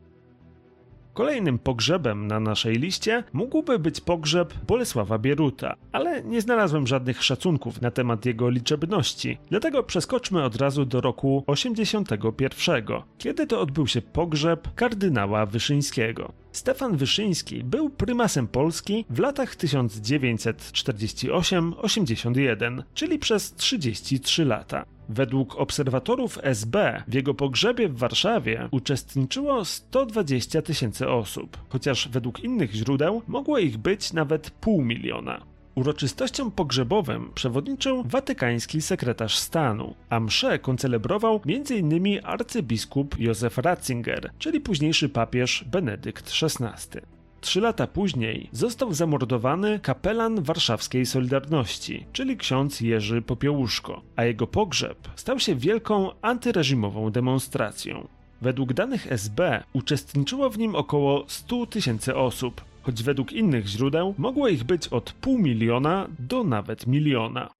Kolejnym pogrzebem na naszej liście mógłby być pogrzeb Bolesława Bieruta, ale nie znalazłem żadnych szacunków na temat jego liczebności, dlatego przeskoczmy od razu do roku osiemdziesiątego pierwszego, kiedy to odbył się pogrzeb kardynała Wyszyńskiego. Stefan Wyszyński był prymasem Polski w latach tysiąc dziewięćset czterdziesty ósmy do osiemdziesiątego pierwszego, czyli przez trzydzieści trzy lata. Według obserwatorów S B w jego pogrzebie w Warszawie uczestniczyło sto dwadzieścia tysięcy osób, chociaż według innych źródeł mogło ich być nawet pół miliona. Uroczystościom pogrzebowym przewodniczył watykański sekretarz stanu, a mszę koncelebrował między innymi arcybiskup Józef Ratzinger, czyli późniejszy papież Benedykt szesnasty. Trzy lata później został zamordowany kapelan warszawskiej Solidarności, czyli ksiądz Jerzy Popiełuszko, a jego pogrzeb stał się wielką antyreżimową demonstracją. Według danych S B uczestniczyło w nim około stu tysięcy osób, choć według innych źródeł mogło ich być od pół miliona do nawet miliona.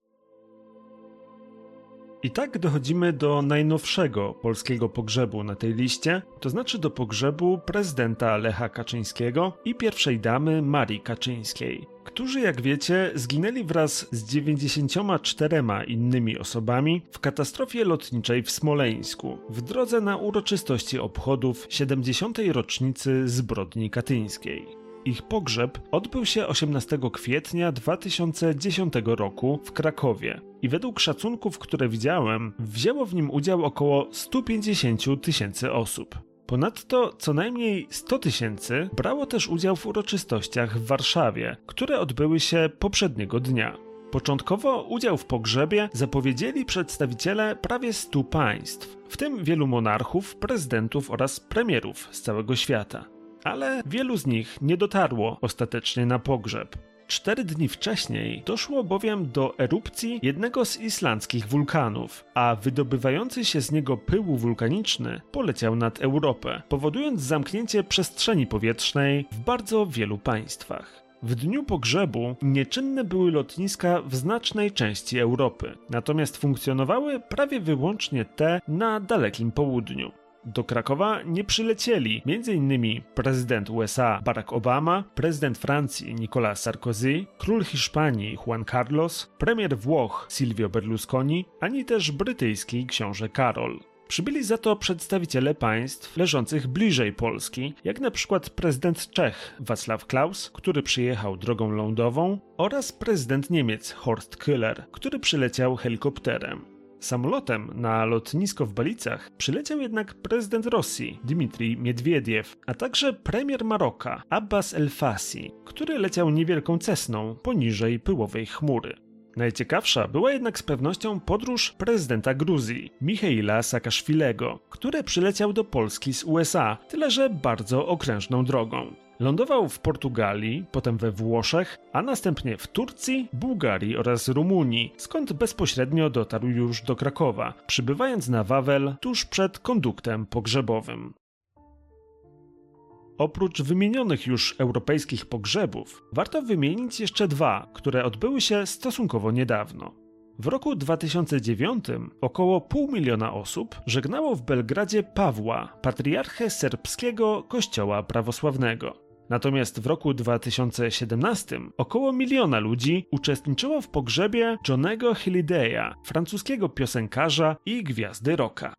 I tak dochodzimy do najnowszego polskiego pogrzebu na tej liście, to znaczy do pogrzebu prezydenta Lecha Kaczyńskiego i pierwszej damy Marii Kaczyńskiej, którzy, jak wiecie, zginęli wraz z dziewięćdziesięcioma czterema innymi osobami w katastrofie lotniczej w Smoleńsku w drodze na uroczystości obchodów siedemdziesiątej rocznicy zbrodni katyńskiej. Ich pogrzeb odbył się osiemnastego kwietnia dwa tysiące dziesiątego roku w Krakowie i według szacunków, które widziałem, wzięło w nim udział około stu pięćdziesięciu tysięcy osób. Ponadto co najmniej sto tysięcy brało też udział w uroczystościach w Warszawie, które odbyły się poprzedniego dnia. Początkowo udział w pogrzebie zapowiedzieli przedstawiciele prawie stu państw, w tym wielu monarchów, prezydentów oraz premierów z całego świata. Ale wielu z nich nie dotarło ostatecznie na pogrzeb. Cztery dni wcześniej doszło bowiem do erupcji jednego z islandzkich wulkanów, a wydobywający się z niego pył wulkaniczny poleciał nad Europę, powodując zamknięcie przestrzeni powietrznej w bardzo wielu państwach. W dniu pogrzebu nieczynne były lotniska w znacznej części Europy, natomiast funkcjonowały prawie wyłącznie te na dalekim południu. Do Krakowa nie przylecieli między innymi prezydent U S A Barack Obama, prezydent Francji Nicolas Sarkozy, król Hiszpanii Juan Carlos, premier Włoch Silvio Berlusconi, ani też brytyjski książę Karol. Przybyli za to przedstawiciele państw leżących bliżej Polski, jak na przykład prezydent Czech Václav Klaus, który przyjechał drogą lądową, oraz prezydent Niemiec Horst Köhler, który przyleciał helikopterem. Samolotem na lotnisko w Balicach przyleciał jednak prezydent Rosji Dmitrij Miedwiediew, a także premier Maroka Abbas El Fassi, który leciał niewielką Cessną poniżej pyłowej chmury. Najciekawsza była jednak z pewnością podróż prezydenta Gruzji, Michaila Saakaszwilego, który przyleciał do Polski z U S A, tyle że bardzo okrężną drogą. Lądował w Portugalii, potem we Włoszech, a następnie w Turcji, Bułgarii oraz Rumunii, skąd bezpośrednio dotarł już do Krakowa, przybywając na Wawel tuż przed konduktem pogrzebowym. Oprócz wymienionych już europejskich pogrzebów, warto wymienić jeszcze dwa, które odbyły się stosunkowo niedawno. W roku dwa tysiące dziewiątym około pół miliona osób żegnało w Belgradzie Pawła, patriarchę serbskiego kościoła prawosławnego. Natomiast w roku dwa tysiące siedemnastym około miliona ludzi uczestniczyło w pogrzebie Johnego Hallidaya, francuskiego piosenkarza i gwiazdy rocka.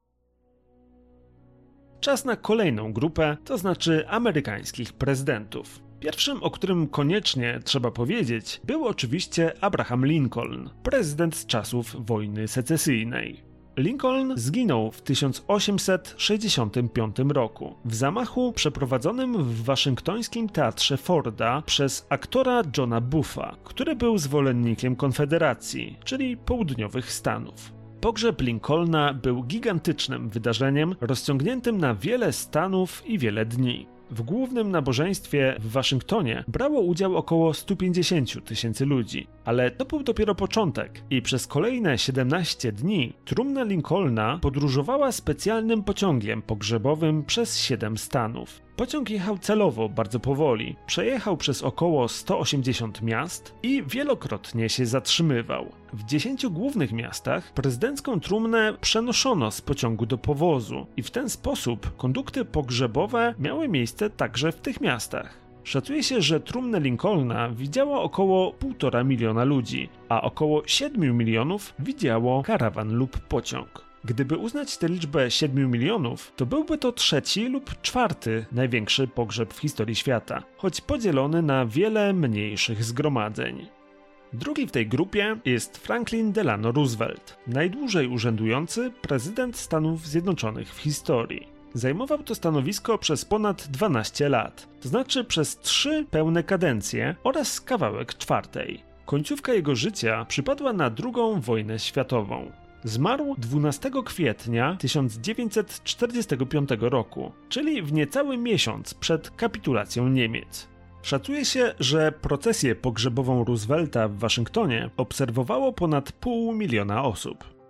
Czas na kolejną grupę, to znaczy amerykańskich prezydentów. Pierwszym, o którym koniecznie trzeba powiedzieć, był oczywiście Abraham Lincoln, prezydent z czasów wojny secesyjnej. Lincoln zginął w tysiąc osiemset sześćdziesiątym piątym roku w zamachu przeprowadzonym w waszyngtońskim teatrze Forda przez aktora Johna Buffa, który był zwolennikiem Konfederacji, czyli południowych Stanów. Pogrzeb Lincolna był gigantycznym wydarzeniem rozciągniętym na wiele stanów i wiele dni. W głównym nabożeństwie w Waszyngtonie brało udział około stu pięćdziesięciu tysięcy ludzi, ale to był dopiero początek i przez kolejne siedemnaście dni trumna Lincolna podróżowała specjalnym pociągiem pogrzebowym przez siedem stanów. Pociąg jechał celowo bardzo powoli, przejechał przez około sto osiemdziesiąt miast i wielokrotnie się zatrzymywał. W dziesięciu głównych miastach prezydencką trumnę przenoszono z pociągu do powozu i w ten sposób kondukty pogrzebowe miały miejsce także w tych miastach. Szacuje się, że trumnę Lincolna widziało około półtora miliona ludzi, a około siedmiu milionów widziało karawan lub pociąg. Gdyby uznać tę liczbę siedmiu milionów, to byłby to trzeci lub czwarty największy pogrzeb w historii świata, choć podzielony na wiele mniejszych zgromadzeń. Drugi w tej grupie jest Franklin Delano Roosevelt, najdłużej urzędujący prezydent Stanów Zjednoczonych w historii. Zajmował to stanowisko przez ponad dwanaście lat, to znaczy przez trzy pełne kadencje oraz kawałek czwartej. Końcówka jego życia przypadła na drugą wojnę światową. Zmarł dwunastego kwietnia tysiąc dziewięćset czterdziestego piątego roku, czyli w niecały miesiąc przed kapitulacją Niemiec. Szacuje się, że procesję pogrzebową Roosevelta w Waszyngtonie obserwowało ponad pół miliona osób.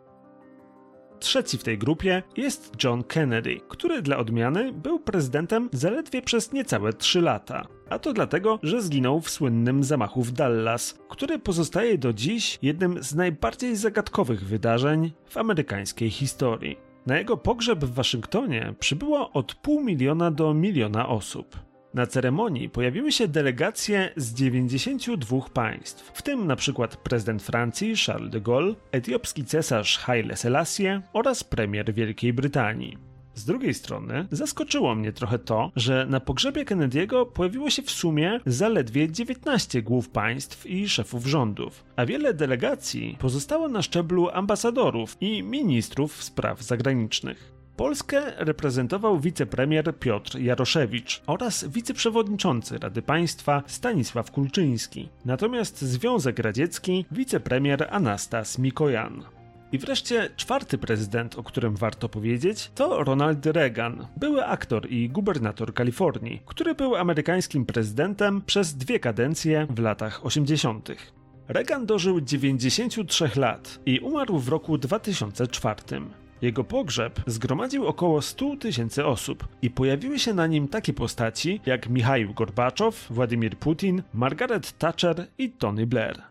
Trzeci w tej grupie jest John Kennedy, który dla odmiany był prezydentem zaledwie przez niecałe trzy lata. A to dlatego, że zginął w słynnym zamachu w Dallas, który pozostaje do dziś jednym z najbardziej zagadkowych wydarzeń w amerykańskiej historii. Na jego pogrzeb w Waszyngtonie przybyło od pół miliona do miliona osób. Na ceremonii pojawiły się delegacje z dziewięćdziesięciu dwóch państw, w tym na przykład prezydent Francji Charles de Gaulle, etiopski cesarz Haile Selassie oraz premier Wielkiej Brytanii. Z drugiej strony zaskoczyło mnie trochę to, że na pogrzebie Kennedy'ego pojawiło się w sumie zaledwie dziewiętnaście głów państw i szefów rządów, a wiele delegacji pozostało na szczeblu ambasadorów i ministrów spraw zagranicznych. Polskę reprezentował wicepremier Piotr Jaroszewicz oraz wiceprzewodniczący Rady Państwa Stanisław Kulczyński, natomiast Związek Radziecki wicepremier Anastas Mikojan. I wreszcie czwarty prezydent, o którym warto powiedzieć, to Ronald Reagan, były aktor i gubernator Kalifornii, który był amerykańskim prezydentem przez dwie kadencje w latach osiemdziesiątych. Reagan dożył dziewięćdziesięciu trzech lat i umarł w roku dwa tysiące czwartym. Jego pogrzeb zgromadził około stu tysięcy osób i pojawiły się na nim takie postaci jak Michaił Gorbaczow, Władimir Putin, Margaret Thatcher i Tony Blair.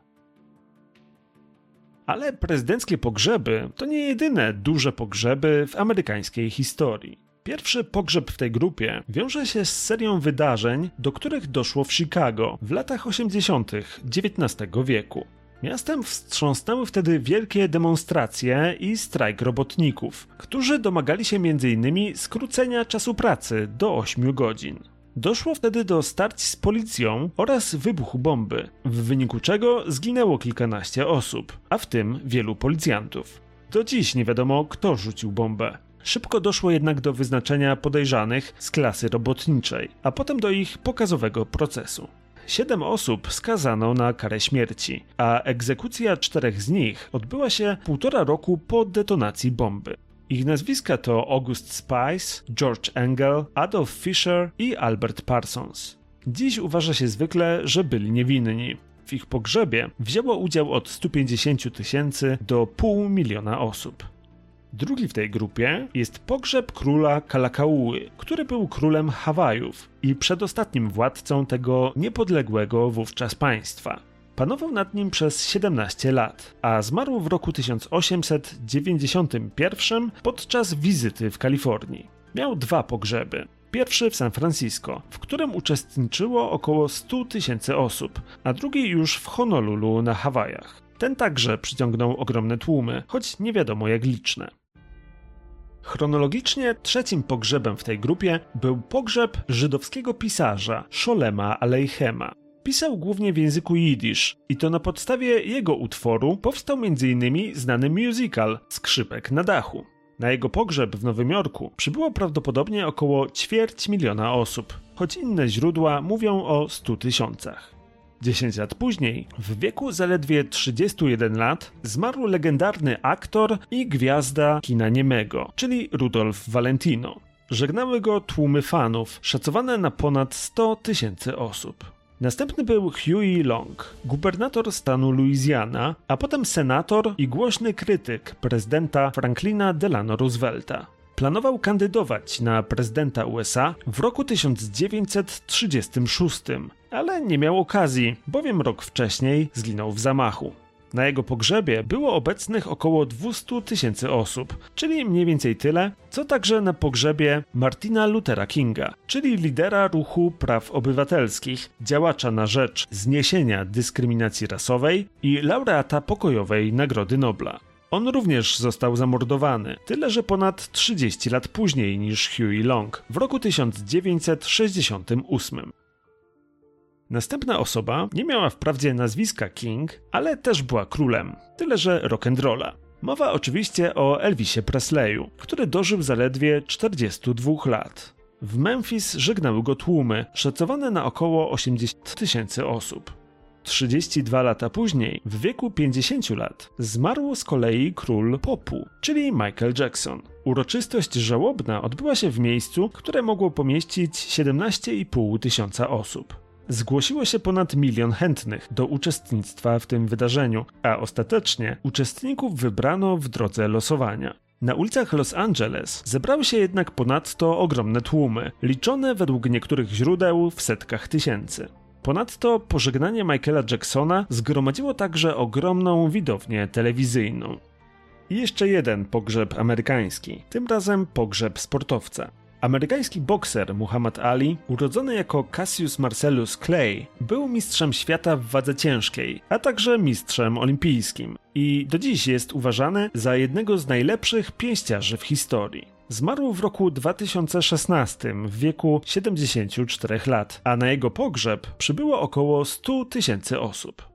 Ale prezydenckie pogrzeby to nie jedyne duże pogrzeby w amerykańskiej historii. Pierwszy pogrzeb w tej grupie wiąże się z serią wydarzeń, do których doszło w Chicago w latach osiemdziesiątych dziewiętnastego wieku. Miastem wstrząsnęły wtedy wielkie demonstracje i strajk robotników, którzy domagali się między innymi skrócenia czasu pracy do ośmiu godzin. Doszło wtedy do starć z policją oraz wybuchu bomby, w wyniku czego zginęło kilkanaście osób, a w tym wielu policjantów. Do dziś nie wiadomo, kto rzucił bombę. Szybko doszło jednak do wyznaczenia podejrzanych z klasy robotniczej, a potem do ich pokazowego procesu. Siedem osób skazano na karę śmierci, a egzekucja czterech z nich odbyła się półtora roku po detonacji bomby. Ich nazwiska to August Spice, George Engel, Adolf Fischer i Albert Parsons. Dziś uważa się zwykle, że byli niewinni. W ich pogrzebie wzięło udział od stu pięćdziesięciu tysięcy do pół miliona osób. Drugi w tej grupie jest pogrzeb króla Kalakauły, który był królem Hawajów i przedostatnim władcą tego niepodległego wówczas państwa. Panował nad nim przez siedemnaście lat, a zmarł w roku tysiąc osiemset dziewięćdziesiątym pierwszym podczas wizyty w Kalifornii. Miał dwa pogrzeby. Pierwszy w San Francisco, w którym uczestniczyło około stu tysięcy osób, a drugi już w Honolulu na Hawajach. Ten także przyciągnął ogromne tłumy, choć nie wiadomo jak liczne. Chronologicznie trzecim pogrzebem w tej grupie był pogrzeb żydowskiego pisarza Szolema Aleichema. Pisał głównie w języku jidysz i to na podstawie jego utworu powstał między innymi znany musical Skrzypek na dachu. Na jego pogrzeb w Nowym Jorku przybyło prawdopodobnie około ćwierć miliona osób, choć inne źródła mówią o stu tysiącach. Dziesięć lat później, w wieku zaledwie trzydziestu jeden lat, zmarł legendarny aktor i gwiazda kina niemego, czyli Rudolph Valentino. Żegnały go tłumy fanów, szacowane na ponad sto tysięcy osób. Następny był Huey Long, gubernator stanu Louisiana, a potem senator i głośny krytyk prezydenta Franklina Delano Roosevelta. Planował kandydować na prezydenta U S A w roku tysiąc dziewięćset trzydziestym szóstym, ale nie miał okazji, bowiem rok wcześniej zginął w zamachu. Na jego pogrzebie było obecnych około dwieście tysięcy osób, czyli mniej więcej tyle, co także na pogrzebie Martina Luthera Kinga, czyli lidera ruchu praw obywatelskich, działacza na rzecz zniesienia dyskryminacji rasowej i laureata pokojowej Nagrody Nobla. On również został zamordowany, tyle że ponad trzydzieści lat później niż Huey Long, w roku tysiąc dziewięćset sześćdziesiątym ósmym. Następna osoba nie miała wprawdzie nazwiska King, ale też była królem, tyle że rock'n'rolla. Mowa oczywiście o Elvisie Presleyu, który dożył zaledwie czterdziestu dwóch lat. W Memphis żegnały go tłumy, szacowane na około osiemdziesiąt tysięcy osób. trzydzieści dwa lata później, w wieku pięćdziesięciu lat, zmarł z kolei król popu, czyli Michael Jackson. Uroczystość żałobna odbyła się w miejscu, które mogło pomieścić siedemnaście i pół tysiąca osób. Zgłosiło się ponad milion chętnych do uczestnictwa w tym wydarzeniu, a ostatecznie uczestników wybrano w drodze losowania. Na ulicach Los Angeles zebrały się jednak ponadto ogromne tłumy, liczone według niektórych źródeł w setkach tysięcy. Ponadto pożegnanie Michaela Jacksona zgromadziło także ogromną widownię telewizyjną. I jeszcze jeden pogrzeb amerykański, tym razem pogrzeb sportowca. Amerykański bokser Muhammad Ali, urodzony jako Cassius Marcellus Clay, był mistrzem świata w wadze ciężkiej, a także mistrzem olimpijskim i do dziś jest uważany za jednego z najlepszych pięściarzy w historii. Zmarł w roku dwa tysiące szesnastym w wieku siedemdziesięciu czterech lat, a na jego pogrzeb przybyło około stu tysięcy osób.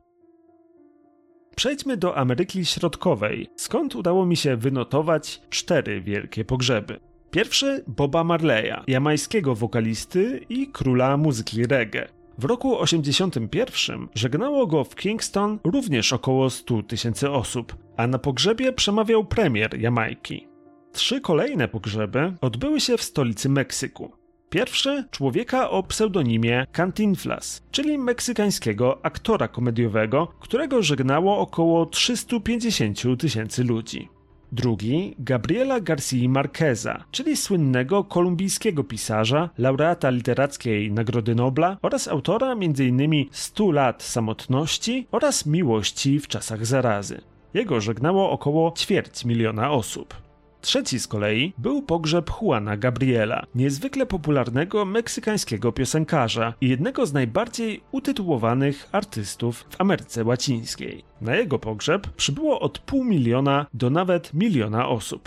Przejdźmy do Ameryki Środkowej, skąd udało mi się wynotować cztery wielkie pogrzeby. Pierwszy Boba Marleya, jamajskiego wokalisty i króla muzyki reggae. W roku osiemdziesiątym pierwszym żegnało go w Kingston również około stu tysięcy osób, a na pogrzebie przemawiał premier Jamajki. Trzy kolejne pogrzeby odbyły się w stolicy Meksyku. Pierwszy człowieka o pseudonimie Cantinflas, czyli meksykańskiego aktora komediowego, którego żegnało około trzystu pięćdziesięciu tysięcy ludzi. Drugi Gabriela García Márqueza, czyli słynnego kolumbijskiego pisarza, laureata literackiej Nagrody Nobla oraz autora między innymi stu lat samotności oraz Miłości w czasach zarazy. Jego żegnało około ćwierć miliona osób. Trzeci z kolei był pogrzeb Juana Gabriela, niezwykle popularnego meksykańskiego piosenkarza i jednego z najbardziej utytułowanych artystów w Ameryce Łacińskiej. Na jego pogrzeb przybyło od pół miliona do nawet miliona osób.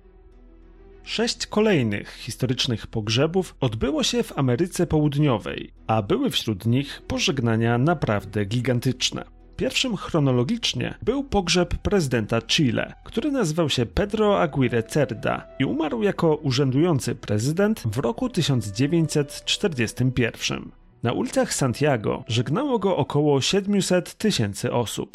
Sześć kolejnych historycznych pogrzebów odbyło się w Ameryce Południowej, a były wśród nich pożegnania naprawdę gigantyczne. Pierwszym chronologicznie był pogrzeb prezydenta Chile, który nazywał się Pedro Aguirre Cerda i umarł jako urzędujący prezydent w roku tysiąc dziewięćset czterdziestym pierwszym. Na ulicach Santiago żegnało go około siedmiuset tysięcy osób.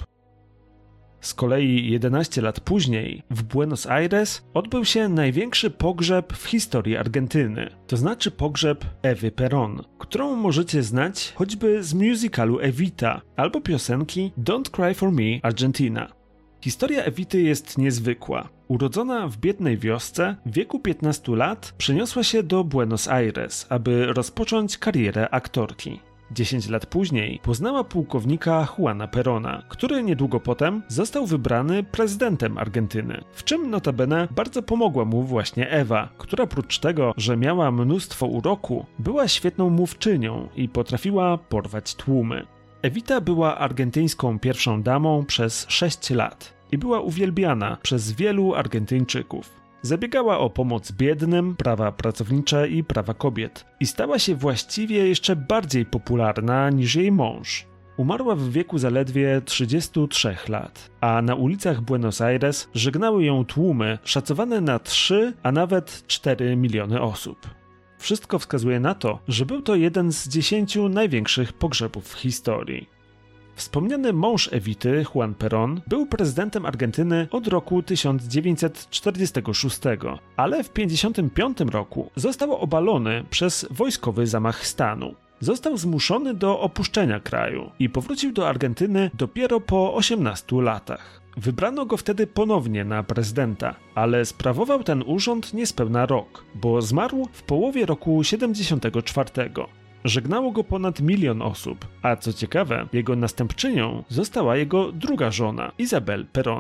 Z kolei jedenaście lat później w Buenos Aires odbył się największy pogrzeb w historii Argentyny, to znaczy pogrzeb Ewy Perón, którą możecie znać choćby z musicalu Evita albo piosenki Don't Cry for Me Argentina. Historia Evity jest niezwykła. Urodzona w biednej wiosce, w wieku piętnastu lat przeniosła się do Buenos Aires, aby rozpocząć karierę aktorki. Dziesięć lat później poznała pułkownika Juana Perona, który niedługo potem został wybrany prezydentem Argentyny, w czym notabene bardzo pomogła mu właśnie Ewa, która prócz tego, że miała mnóstwo uroku, była świetną mówczynią i potrafiła porwać tłumy. Evita była argentyńską pierwszą damą przez sześć lat i była uwielbiana przez wielu Argentyńczyków. Zabiegała o pomoc biednym, prawa pracownicze i prawa kobiet i stała się właściwie jeszcze bardziej popularna niż jej mąż. Umarła w wieku zaledwie trzydziestu trzech lat, a na ulicach Buenos Aires żegnały ją tłumy szacowane na trzy, a nawet cztery miliony osób. Wszystko wskazuje na to, że był to jeden z dziesięciu największych pogrzebów w historii. Wspomniany mąż Evity, Juan Perón, był prezydentem Argentyny od roku tysiąc dziewięćset czterdziestego szóstego, ale w tysiąc dziewięćset pięćdziesiątym piątym roku został obalony przez wojskowy zamach stanu. Został zmuszony do opuszczenia kraju i powrócił do Argentyny dopiero po osiemnastu latach. Wybrano go wtedy ponownie na prezydenta, ale sprawował ten urząd niespełna rok, bo zmarł w połowie roku siedemdziesiątego czwartego. Żegnało go ponad milion osób, a co ciekawe, jego następczynią została jego druga żona, Isabel Perón.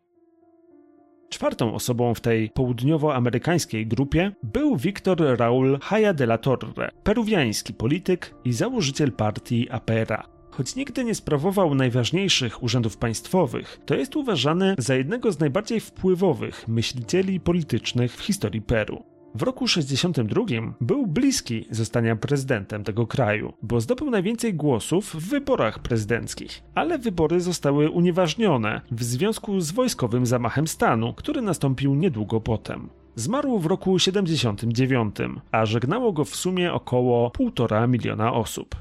Czwartą osobą w tej południowoamerykańskiej grupie był Víctor Raúl Haya de la Torre, peruwiański polityk i założyciel partii Apera. Choć nigdy nie sprawował najważniejszych urzędów państwowych, to jest uważany za jednego z najbardziej wpływowych myślicieli politycznych w historii Peru. W roku sześćdziesiątym drugim był bliski zostania prezydentem tego kraju, bo zdobył najwięcej głosów w wyborach prezydenckich, ale wybory zostały unieważnione w związku z wojskowym zamachem stanu, który nastąpił niedługo potem. Zmarł w roku siedemdziesiątym dziewiątym, a żegnało go w sumie około półtora miliona osób.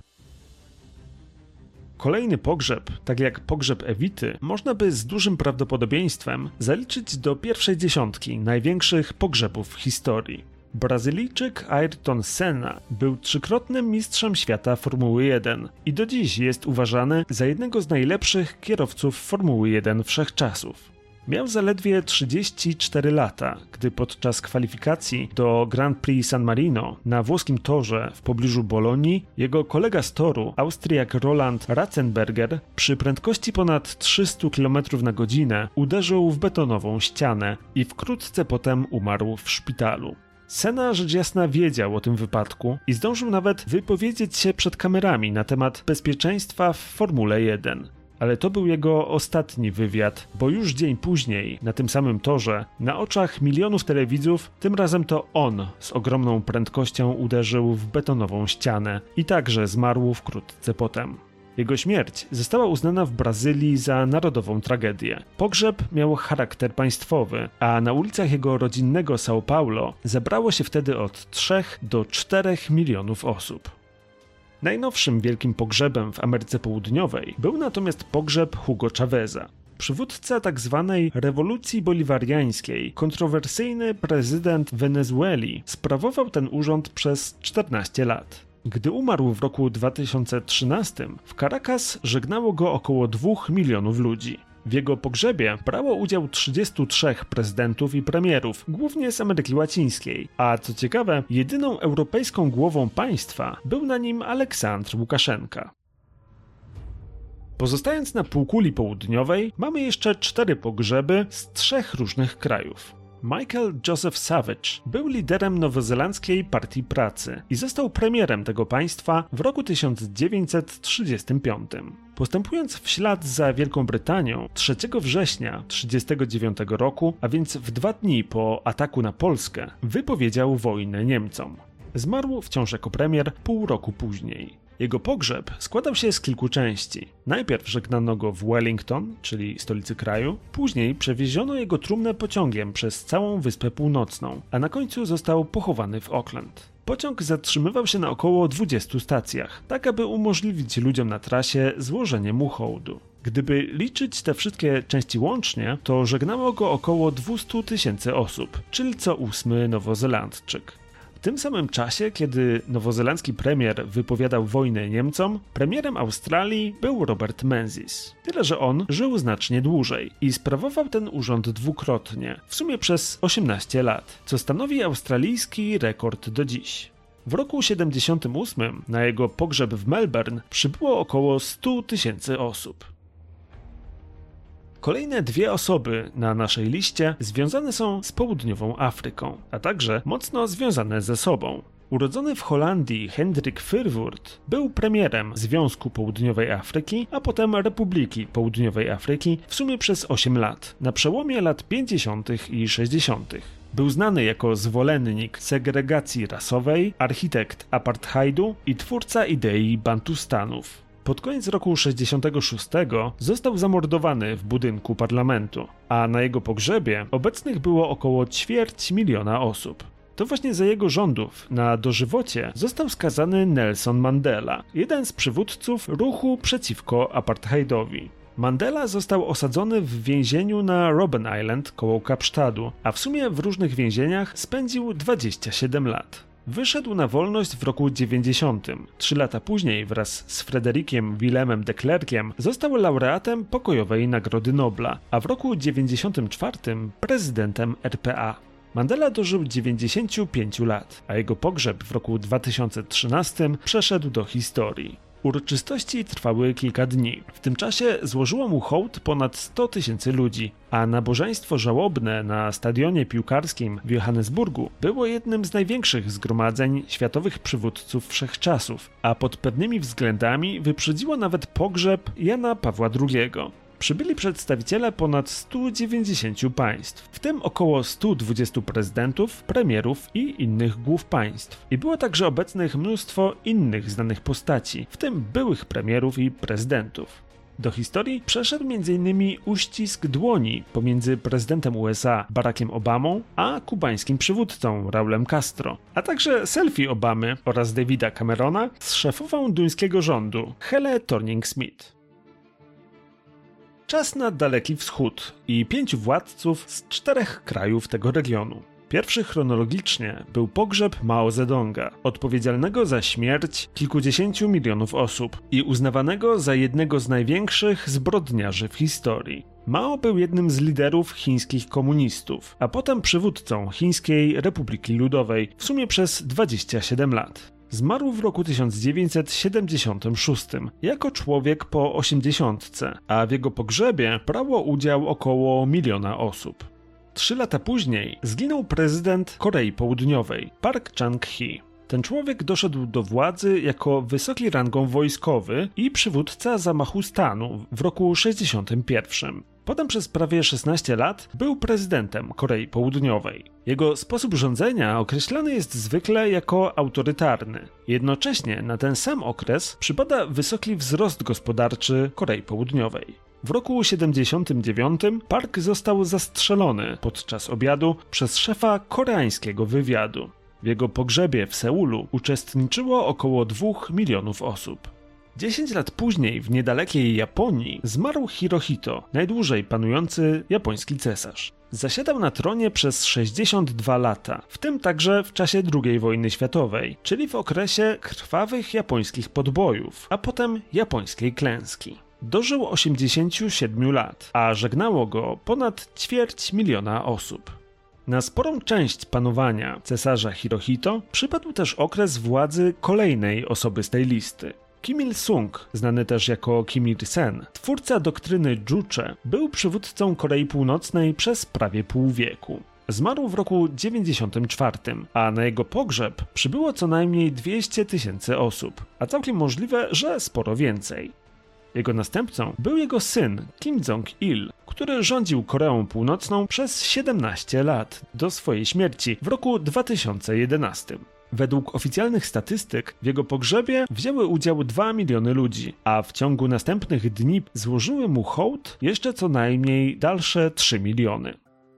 Kolejny pogrzeb, tak jak pogrzeb Evity, można by z dużym prawdopodobieństwem zaliczyć do pierwszej dziesiątki największych pogrzebów w historii. Brazylijczyk Ayrton Senna był trzykrotnym mistrzem świata Formuły jeden i do dziś jest uważany za jednego z najlepszych kierowców Formuły jeden wszechczasów. Miał zaledwie trzydzieści cztery lata, gdy podczas kwalifikacji do Grand Prix San Marino na włoskim torze w pobliżu Bolonii jego kolega z toru, Austriak Roland Ratzenberger, przy prędkości ponad trzysta kilometrów na godzinę uderzył w betonową ścianę i wkrótce potem umarł w szpitalu. Senna rzecz jasna wiedział o tym wypadku i zdążył nawet wypowiedzieć się przed kamerami na temat bezpieczeństwa w Formule jeden. Ale to był jego ostatni wywiad, bo już dzień później, na tym samym torze, na oczach milionów telewidzów, tym razem to on z ogromną prędkością uderzył w betonową ścianę i także zmarł wkrótce potem. Jego śmierć została uznana w Brazylii za narodową tragedię. Pogrzeb miał charakter państwowy, a na ulicach jego rodzinnego São Paulo zebrało się wtedy od trzech do czterech milionów osób. Najnowszym wielkim pogrzebem w Ameryce Południowej był natomiast pogrzeb Hugo Cháveza. Przywódca tzw. rewolucji boliwariańskiej, kontrowersyjny prezydent Wenezueli, sprawował ten urząd przez czternaście lat. Gdy umarł w roku dwa tysiące trzynastym, w Caracas żegnało go około dwóch milionów ludzi. W jego pogrzebie brało udział trzydziestu trzech prezydentów i premierów, głównie z Ameryki Łacińskiej, a co ciekawe, jedyną europejską głową państwa był na nim Aleksandr Łukaszenka. Pozostając na półkuli południowej, mamy jeszcze cztery pogrzeby z trzech różnych krajów. Michael Joseph Savage był liderem nowozelandzkiej Partii Pracy i został premierem tego państwa w roku tysiąc dziewięćset trzydziestym piątym. Postępując w ślad za Wielką Brytanią, trzeciego września tysiąc dziewięćset trzydziestego dziewiątego roku, a więc w dwa dni po ataku na Polskę, wypowiedział wojnę Niemcom. Zmarł wciąż jako premier pół roku później. Jego pogrzeb składał się z kilku części. Najpierw żegnano go w Wellington, czyli stolicy kraju, później przewieziono jego trumnę pociągiem przez całą Wyspę Północną, a na końcu został pochowany w Auckland. Pociąg zatrzymywał się na około dwudziestu stacjach, tak aby umożliwić ludziom na trasie złożenie mu hołdu. Gdyby liczyć te wszystkie części łącznie, to żegnało go około dwieście tysięcy osób, czyli co ósmy Nowozelandczyk. W tym samym czasie, kiedy nowozelandzki premier wypowiadał wojnę Niemcom, premierem Australii był Robert Menzies. Tyle, że on żył znacznie dłużej i sprawował ten urząd dwukrotnie, w sumie przez osiemnaście lat, co stanowi australijski rekord do dziś. W roku siedemdziesiątym ósmym na jego pogrzeb w Melbourne przybyło około stu tysięcy osób. Kolejne dwie osoby na naszej liście związane są z południową Afryką, a także mocno związane ze sobą. Urodzony w Holandii Hendrik Verwoerd był premierem Związku Południowej Afryki, a potem Republiki Południowej Afryki w sumie przez osiem lat, na przełomie lat pięćdziesiątych i sześćdziesiątych. Był znany jako zwolennik segregacji rasowej, architekt apartheidu i twórca idei Bantustanów. Pod koniec roku sześćdziesiątego szóstego został zamordowany w budynku parlamentu, a na jego pogrzebie obecnych było około ćwierć miliona osób. To właśnie za jego rządów na dożywocie został skazany Nelson Mandela, jeden z przywódców ruchu przeciwko apartheidowi. Mandela został osadzony w więzieniu na Robben Island koło Kapsztadu, a w sumie w różnych więzieniach spędził dwadzieścia siedem lat. Wyszedł na wolność w roku dziewięćdziesiątym. Trzy lata później wraz z Frederikiem Willemem de Klerkiem został laureatem pokojowej Nagrody Nobla, a w roku dziewięćdziesiątym czwartym prezydentem R P A. Mandela dożył dziewięćdziesięciu pięciu lat, a jego pogrzeb w roku dwa tysiące trzynastym przeszedł do historii. Uroczystości trwały kilka dni. W tym czasie złożyło mu hołd ponad sto tysięcy ludzi, a nabożeństwo żałobne na stadionie piłkarskim w Johannesburgu było jednym z największych zgromadzeń światowych przywódców wszechczasów, a pod pewnymi względami wyprzedziło nawet pogrzeb Jana Pawła drugiego. Przybyli przedstawiciele ponad stu dziewięćdziesięciu państw, w tym około stu dwudziestu prezydentów, premierów i innych głów państw. I było także obecnych mnóstwo innych znanych postaci, w tym byłych premierów i prezydentów. Do historii przeszedł między innymi uścisk dłoni pomiędzy prezydentem U S A Barackiem Obamą a kubańskim przywódcą Raulem Castro, a także selfie Obamy oraz Davida Camerona z szefową duńskiego rządu Hele Thorning-Schmidt. Czas na Daleki Wschód i pięciu władców z czterech krajów tego regionu. Pierwszy chronologicznie był pogrzeb Mao Zedonga, odpowiedzialnego za śmierć kilkudziesięciu milionów osób i uznawanego za jednego z największych zbrodniarzy w historii. Mao był jednym z liderów chińskich komunistów, a potem przywódcą Chińskiej Republiki Ludowej w sumie przez dwadzieścia siedem lat. Zmarł w roku tysiąc dziewięćset siedemdziesiątym szóstym jako człowiek po osiemdziesiątce, a w jego pogrzebie brało udział około miliona osób. Trzy lata później zginął prezydent Korei Południowej, Park Chung-hee. Ten człowiek doszedł do władzy jako wysoki rangą wojskowy i przywódca zamachu stanu w roku sześćdziesiątym pierwszym. Potem przez prawie szesnaście lat był prezydentem Korei Południowej. Jego sposób rządzenia określany jest zwykle jako autorytarny. Jednocześnie na ten sam okres przypada wysoki wzrost gospodarczy Korei Południowej. W roku siedemdziesiątym dziewiątym Park został zastrzelony podczas obiadu przez szefa koreańskiego wywiadu. W jego pogrzebie w Seulu uczestniczyło około dwóch milionów osób. Dziesięć lat później w niedalekiej Japonii zmarł Hirohito, najdłużej panujący japoński cesarz. Zasiadał na tronie przez sześćdziesiąt dwa lata, w tym także w czasie drugiej wojny światowej, czyli w okresie krwawych japońskich podbojów, a potem japońskiej klęski. Dożył osiemdziesięciu siedmiu lat, a żegnało go ponad ćwierć miliona osób. Na sporą część panowania cesarza Hirohito przypadł też okres władzy kolejnej osoby z tej listy. Kim Il-sung, znany też jako Kim Il-sen, twórca doktryny Juche, był przywódcą Korei Północnej przez prawie pół wieku. Zmarł w roku dziewięćdziesiątym czwartym, a na jego pogrzeb przybyło co najmniej dwieście tysięcy osób, a całkiem możliwe, że sporo więcej. Jego następcą był jego syn Kim Jong-il, który rządził Koreą Północną przez siedemnaście lat, do swojej śmierci w roku dwa tysiące jedenastym. Według oficjalnych statystyk w jego pogrzebie wzięły udział dwa miliony ludzi, a w ciągu następnych dni złożyły mu hołd jeszcze co najmniej dalsze trzy miliony.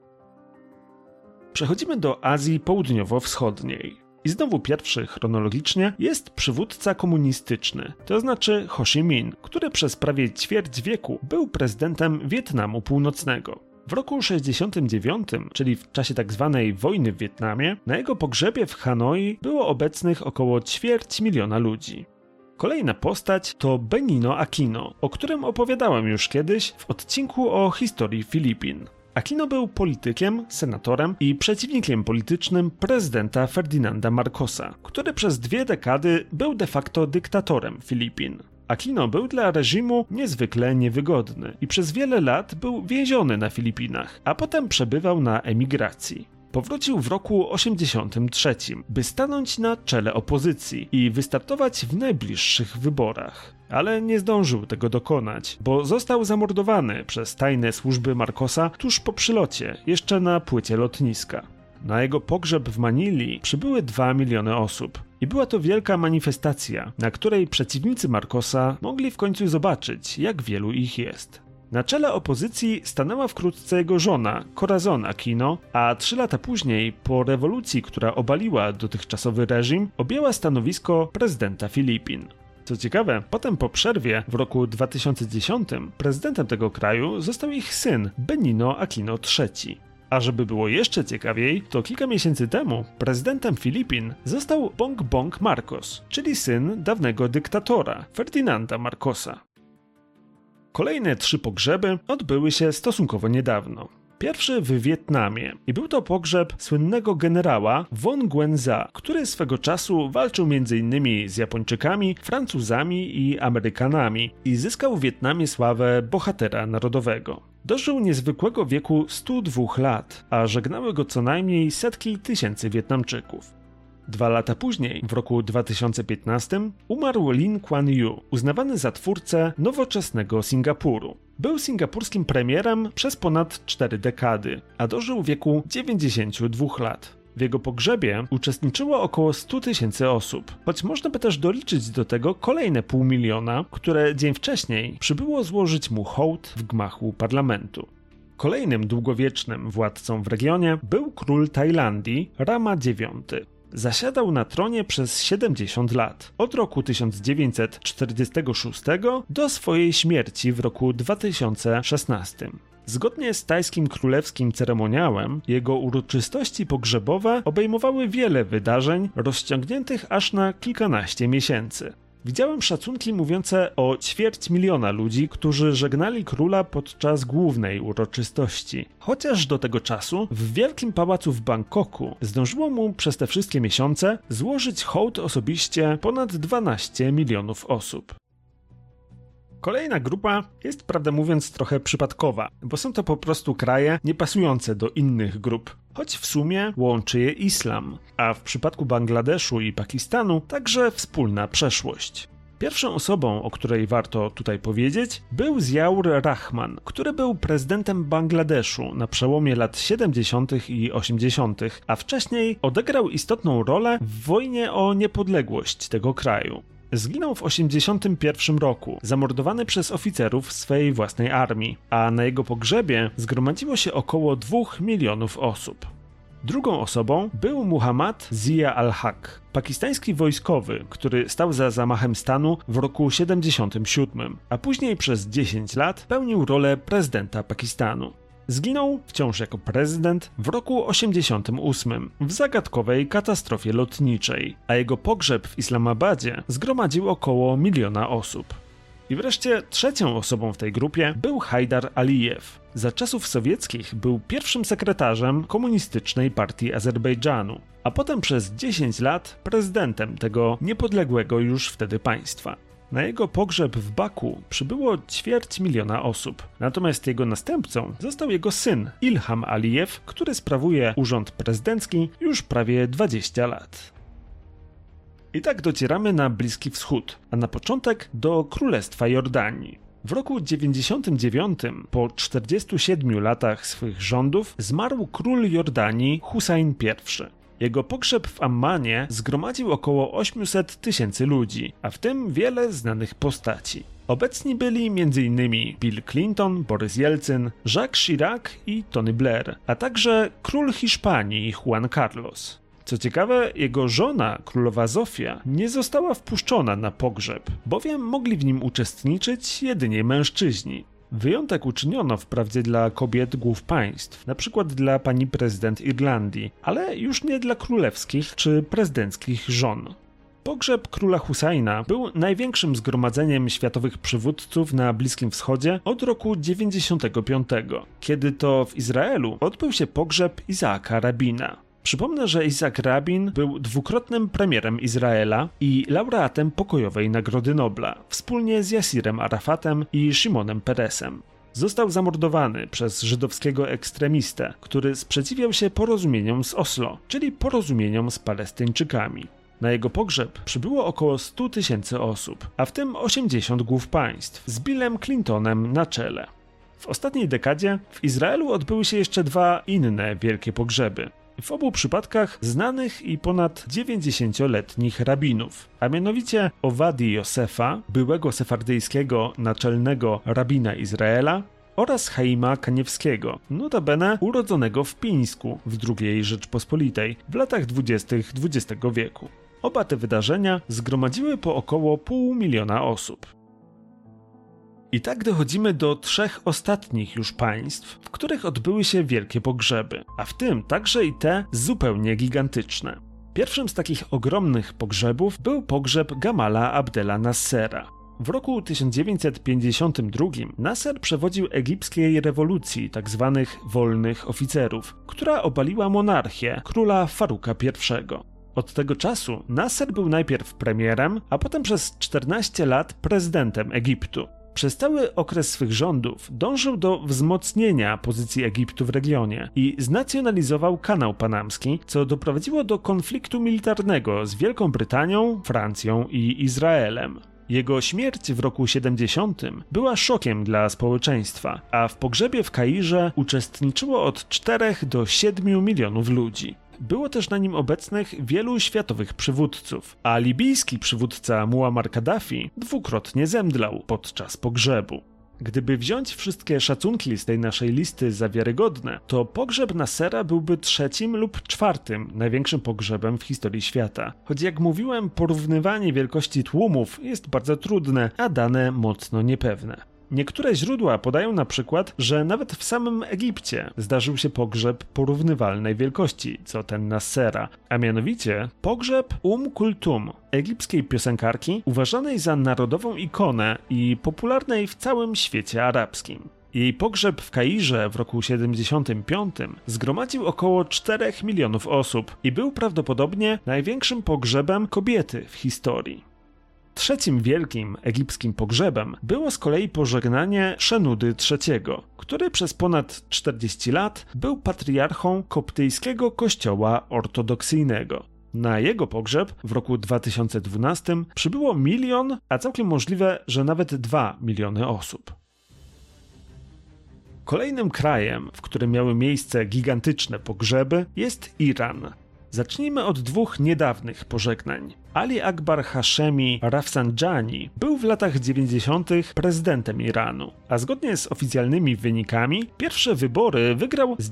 Przechodzimy do Azji Południowo-Wschodniej. I znowu pierwszy chronologicznie jest przywódca komunistyczny, to znaczy Ho Chi Minh, który przez prawie ćwierć wieku był prezydentem Wietnamu Północnego. W roku sześćdziesiątym dziewiątym, czyli w czasie tzw. wojny w Wietnamie, na jego pogrzebie w Hanoi było obecnych około ćwierć miliona ludzi. Kolejna postać to Benigno Aquino, o którym opowiadałem już kiedyś w odcinku o historii Filipin. Aquino był politykiem, senatorem i przeciwnikiem politycznym prezydenta Ferdinanda Marcosa, który przez dwie dekady był de facto dyktatorem Filipin. Aquino był dla reżimu niezwykle niewygodny i przez wiele lat był więziony na Filipinach, a potem przebywał na emigracji. Powrócił w roku osiemdziesiątym trzecim, by stanąć na czele opozycji i wystartować w najbliższych wyborach. Ale nie zdążył tego dokonać, bo został zamordowany przez tajne służby Marcosa tuż po przylocie, jeszcze na płycie lotniska. Na jego pogrzeb w Manili przybyły dwa miliony osób. I była to wielka manifestacja, na której przeciwnicy Marcosa mogli w końcu zobaczyć, jak wielu ich jest. Na czele opozycji stanęła wkrótce jego żona, Corazon Aquino, a trzy lata później, po rewolucji, która obaliła dotychczasowy reżim, objęła stanowisko prezydenta Filipin. Co ciekawe, potem po przerwie w roku dwa tysiące dziesiątym prezydentem tego kraju został ich syn Benigno Aquino trzeci. A żeby było jeszcze ciekawiej, to kilka miesięcy temu prezydentem Filipin został Bongbong Marcos, czyli syn dawnego dyktatora Ferdinanda Marcosa. Kolejne trzy pogrzeby odbyły się stosunkowo niedawno. Pierwszy w Wietnamie i był to pogrzeb słynnego generała Von Nguyen-za, który swego czasu walczył między innymi z Japończykami, Francuzami i Amerykanami i zyskał w Wietnamie sławę bohatera narodowego. Dożył niezwykłego wieku stu dwóch lat, a żegnały go co najmniej setki tysięcy Wietnamczyków. Dwa lata później, w roku dwa tysiące piętnastym, umarł Lee Kuan Yew, uznawany za twórcę nowoczesnego Singapuru. Był singapurskim premierem przez ponad cztery dekady, a dożył wieku dziewięćdziesięciu dwóch lat. W jego pogrzebie uczestniczyło około stu tysięcy osób, choć można by też doliczyć do tego kolejne pół miliona, które dzień wcześniej przybyło złożyć mu hołd w gmachu parlamentu. Kolejnym długowiecznym władcą w regionie był król Tajlandii Rama dziewiąty. Zasiadał na tronie przez siedemdziesiąt lat, od roku tysiąc dziewięćset czterdziestego szóstego do swojej śmierci w roku dwa tysiące szesnastym. Zgodnie z tajskim królewskim ceremoniałem, jego uroczystości pogrzebowe obejmowały wiele wydarzeń rozciągniętych aż na kilkanaście miesięcy. Widziałem szacunki mówiące o ćwierć miliona ludzi, którzy żegnali króla podczas głównej uroczystości. Chociaż do tego czasu w Wielkim Pałacu w Bangkoku zdążyło mu przez te wszystkie miesiące złożyć hołd osobiście ponad dwanaście milionów osób. Kolejna grupa jest, prawdę mówiąc, trochę przypadkowa, bo są to po prostu kraje niepasujące do innych grup, choć w sumie łączy je islam, a w przypadku Bangladeszu i Pakistanu także wspólna przeszłość. Pierwszą osobą, o której warto tutaj powiedzieć, był Ziaur Rahman, który był prezydentem Bangladeszu na przełomie lat siedemdziesiątych i osiemdziesiątych, a wcześniej odegrał istotną rolę w wojnie o niepodległość tego kraju. Zginął w osiemdziesiątym pierwszym roku, zamordowany przez oficerów swej własnej armii, a na jego pogrzebie zgromadziło się około dwóch milionów osób. Drugą osobą był Muhammad Zia al-Haq, pakistański wojskowy, który stał za zamachem stanu w roku siedemdziesiątym siódmym, a później przez dziesięć lat pełnił rolę prezydenta Pakistanu. Zginął, wciąż jako prezydent, w roku osiemdziesiątym ósmym w zagadkowej katastrofie lotniczej, a jego pogrzeb w Islamabadzie zgromadził około miliona osób. I wreszcie trzecią osobą w tej grupie był Hajdar Alijew. Za czasów sowieckich był pierwszym sekretarzem komunistycznej partii Azerbejdżanu, a potem przez dziesięć lat prezydentem tego niepodległego już wtedy państwa. Na jego pogrzeb w Baku przybyło ćwierć miliona osób, natomiast jego następcą został jego syn Ilham Alijew, który sprawuje urząd prezydencki już prawie dwadzieścia lat. I tak docieramy na Bliski Wschód, a na początek do Królestwa Jordanii. W roku dziewięćdziesiątym dziewiątym, po czterdziestu siedmiu latach swych rządów, zmarł król Jordanii Hussein pierwszy. Jego pogrzeb w Ammanie zgromadził około osiemset tysięcy ludzi, a w tym wiele znanych postaci. Obecni byli m.in. Bill Clinton, Boris Jelcyn, Jacques Chirac i Tony Blair, a także król Hiszpanii Juan Carlos. Co ciekawe, jego żona, królowa Zofia, nie została wpuszczona na pogrzeb, bowiem mogli w nim uczestniczyć jedynie mężczyźni. Wyjątek uczyniono wprawdzie dla kobiet głów państw, na przykład dla pani prezydent Irlandii, ale już nie dla królewskich czy prezydenckich żon. Pogrzeb króla Husajna był największym zgromadzeniem światowych przywódców na Bliskim Wschodzie od roku dziewięćdziesiątego piątego, kiedy to w Izraelu odbył się pogrzeb Izaaka Rabina. Przypomnę, że Izaak Rabin był dwukrotnym premierem Izraela i laureatem pokojowej Nagrody Nobla, wspólnie z Yasirem Arafatem i Szymonem Peresem. Został zamordowany przez żydowskiego ekstremistę, który sprzeciwiał się porozumieniom z Oslo, czyli porozumieniom z Palestyńczykami. Na jego pogrzeb przybyło około stu tysięcy osób, a w tym osiemdziesiąt głów państw, z Billem Clintonem na czele. W ostatniej dekadzie w Izraelu odbyły się jeszcze dwa inne wielkie pogrzeby. W obu przypadkach znanych i ponad dziewięćdziesięcioletnich rabinów, a mianowicie Owadi Josefa, byłego sefardyjskiego naczelnego rabina Izraela, oraz Chaima Kaniewskiego, notabene urodzonego w Pińsku w drugiej Rzeczpospolitej w latach dwudziestych dwudziestego wieku. Oba te wydarzenia zgromadziły po około pół miliona osób. I tak dochodzimy do trzech ostatnich już państw, w których odbyły się wielkie pogrzeby, a w tym także i te zupełnie gigantyczne. Pierwszym z takich ogromnych pogrzebów był pogrzeb Gamala Abdela Nassera. W roku tysiąc dziewięćset pięćdziesiątym drugim Nasser przewodził egipskiej rewolucji tzw. wolnych oficerów, która obaliła monarchię króla Faruka pierwszego. Od tego czasu Nasser był najpierw premierem, a potem przez czternaście lat prezydentem Egiptu. Przez cały okres swych rządów dążył do wzmocnienia pozycji Egiptu w regionie i znacjonalizował kanał panamski, co doprowadziło do konfliktu militarnego z Wielką Brytanią, Francją i Izraelem. Jego śmierć w roku siedemdziesiątym była szokiem dla społeczeństwa, a w pogrzebie w Kairze uczestniczyło od czterech do siedmiu milionów ludzi. Było też na nim obecnych wielu światowych przywódców, a libijski przywódca Muammar Kaddafi dwukrotnie zemdlał podczas pogrzebu. Gdyby wziąć wszystkie szacunki z tej naszej listy za wiarygodne, to pogrzeb Nassera byłby trzecim lub czwartym największym pogrzebem w historii świata. Choć jak mówiłem, porównywanie wielkości tłumów jest bardzo trudne, a dane mocno niepewne. Niektóre źródła podają na przykład, że nawet w samym Egipcie zdarzył się pogrzeb porównywalnej wielkości co ten Nassera, a mianowicie pogrzeb Um Kultum, egipskiej piosenkarki uważanej za narodową ikonę i popularnej w całym świecie arabskim. Jej pogrzeb w Kairze w roku siedemdziesiątym piątym zgromadził około czterech milionów osób i był prawdopodobnie największym pogrzebem kobiety w historii. Trzecim wielkim egipskim pogrzebem było z kolei pożegnanie Szenudy trzeciego, który przez ponad czterdzieści lat był patriarchą koptyjskiego kościoła ortodoksyjnego. Na jego pogrzeb w roku dwa tysiące dwunastym przybyło milion, a całkiem możliwe, że nawet dwa miliony osób. Kolejnym krajem, w którym miały miejsce gigantyczne pogrzeby, jest Iran. Zacznijmy od dwóch niedawnych pożegnań. Ali Akbar Hashemi Rafsanjani był w latach dziewięćdziesiątych prezydentem Iranu, a zgodnie z oficjalnymi wynikami pierwsze wybory wygrał z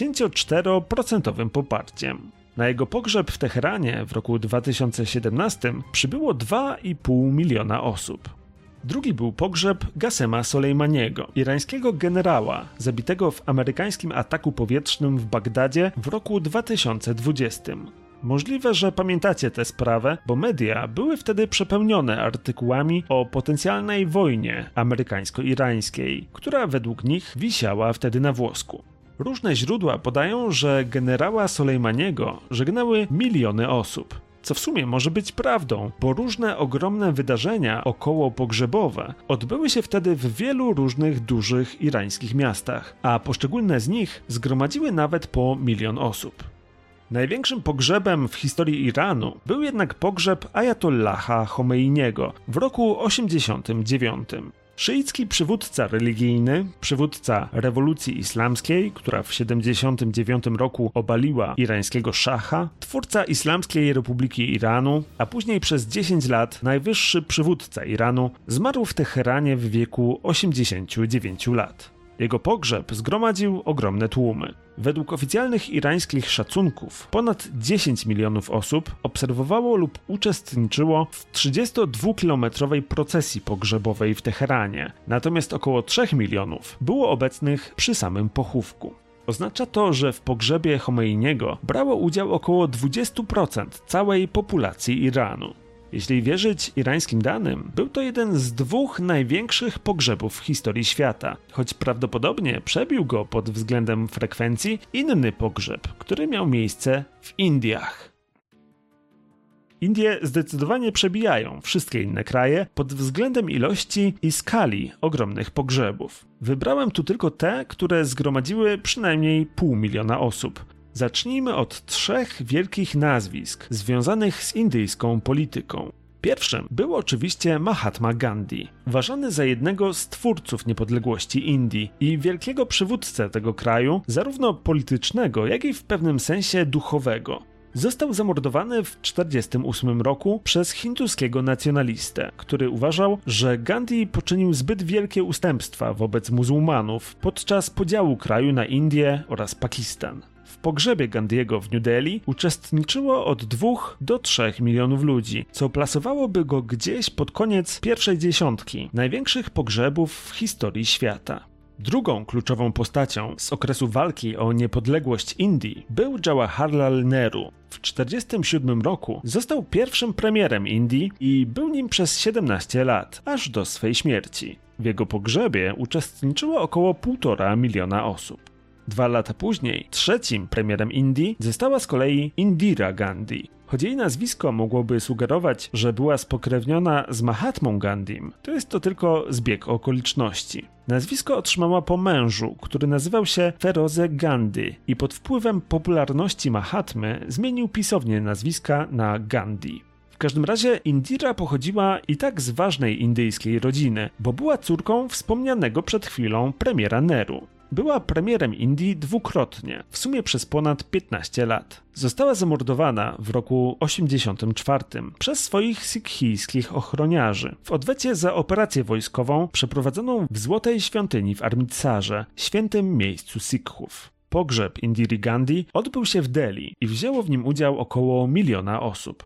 dziewięćdziesięcioczteroprocentowym poparciem. Na jego pogrzeb w Teheranie w roku dwa tysiące siedemnastym przybyło dwa i pół miliona osób. Drugi był pogrzeb Qasema Soleimaniego, irańskiego generała zabitego w amerykańskim ataku powietrznym w Bagdadzie w roku dwa tysiące dwudziestym. Możliwe, że pamiętacie tę sprawę, bo media były wtedy przepełnione artykułami o potencjalnej wojnie amerykańsko-irańskiej, która według nich wisiała wtedy na włosku. Różne źródła podają, że generała Soleimaniego żegnały miliony osób. Co w sumie może być prawdą, bo różne ogromne wydarzenia okołopogrzebowe odbyły się wtedy w wielu różnych dużych irańskich miastach, a poszczególne z nich zgromadziły nawet po milion osób. Największym pogrzebem w historii Iranu był jednak pogrzeb Ajatollaha Chomeiniego w roku osiemdziesiątym dziewiątym. Szyicki przywódca religijny, przywódca rewolucji islamskiej, która w siedemdziesiątym dziewiątym roku obaliła irańskiego szacha, twórca Islamskiej Republiki Iranu, a później przez dziesięć lat najwyższy przywódca Iranu, zmarł w Teheranie w wieku osiemdziesięciu dziewięciu lat. Jego pogrzeb zgromadził ogromne tłumy. Według oficjalnych irańskich szacunków ponad dziesięć milionów osób obserwowało lub uczestniczyło w trzydziestodwukilometrowej procesji pogrzebowej w Teheranie, natomiast około trzech milionów było obecnych przy samym pochówku. Oznacza to, że w pogrzebie Chomeiniego brało udział około dwadzieścia procent całej populacji Iranu. Jeśli wierzyć irańskim danym, był to jeden z dwóch największych pogrzebów w historii świata, choć prawdopodobnie przebił go pod względem frekwencji inny pogrzeb, który miał miejsce w Indiach. Indie zdecydowanie przebijają wszystkie inne kraje pod względem ilości i skali ogromnych pogrzebów. Wybrałem tu tylko te, które zgromadziły przynajmniej pół miliona osób. Zacznijmy od trzech wielkich nazwisk związanych z indyjską polityką. Pierwszym był oczywiście Mahatma Gandhi, uważany za jednego z twórców niepodległości Indii i wielkiego przywódcę tego kraju, zarówno politycznego, jak i w pewnym sensie duchowego. Został zamordowany w tysiąc dziewięćset czterdziestym ósmym roku przez hinduskiego nacjonalistę, który uważał, że Gandhi poczynił zbyt wielkie ustępstwa wobec muzułmanów podczas podziału kraju na Indię oraz Pakistan. W pogrzebie Gandhiego w New Delhi uczestniczyło od dwóch do trzech milionów ludzi, co plasowałoby go gdzieś pod koniec pierwszej dziesiątki największych pogrzebów w historii świata. Drugą kluczową postacią z okresu walki o niepodległość Indii był Jawaharlal Nehru. W tysiąc dziewięćset czterdziestym siódmym roku został pierwszym premierem Indii i był nim przez siedemnaście lat, aż do swej śmierci. W jego pogrzebie uczestniczyło około półtora miliona osób. Dwa lata później trzecim premierem Indii została z kolei Indira Gandhi. Choć jej nazwisko mogłoby sugerować, że była spokrewniona z Mahatmą Gandhim, to jest to tylko zbieg okoliczności. Nazwisko otrzymała po mężu, który nazywał się Feroze Gandhi i pod wpływem popularności Mahatmy zmienił pisownię nazwiska na Gandhi. W każdym razie Indira pochodziła i tak z ważnej indyjskiej rodziny, bo była córką wspomnianego przed chwilą premiera Nehru. Była premierem Indii dwukrotnie, w sumie przez ponad piętnaście lat. Została zamordowana w roku osiemdziesiątym czwartym przez swoich sikhijskich ochroniarzy w odwecie za operację wojskową przeprowadzoną w Złotej Świątyni w Amritsarze, świętym miejscu Sikhów. Pogrzeb Indiry Gandhi odbył się w Delhi i wzięło w nim udział około miliona osób.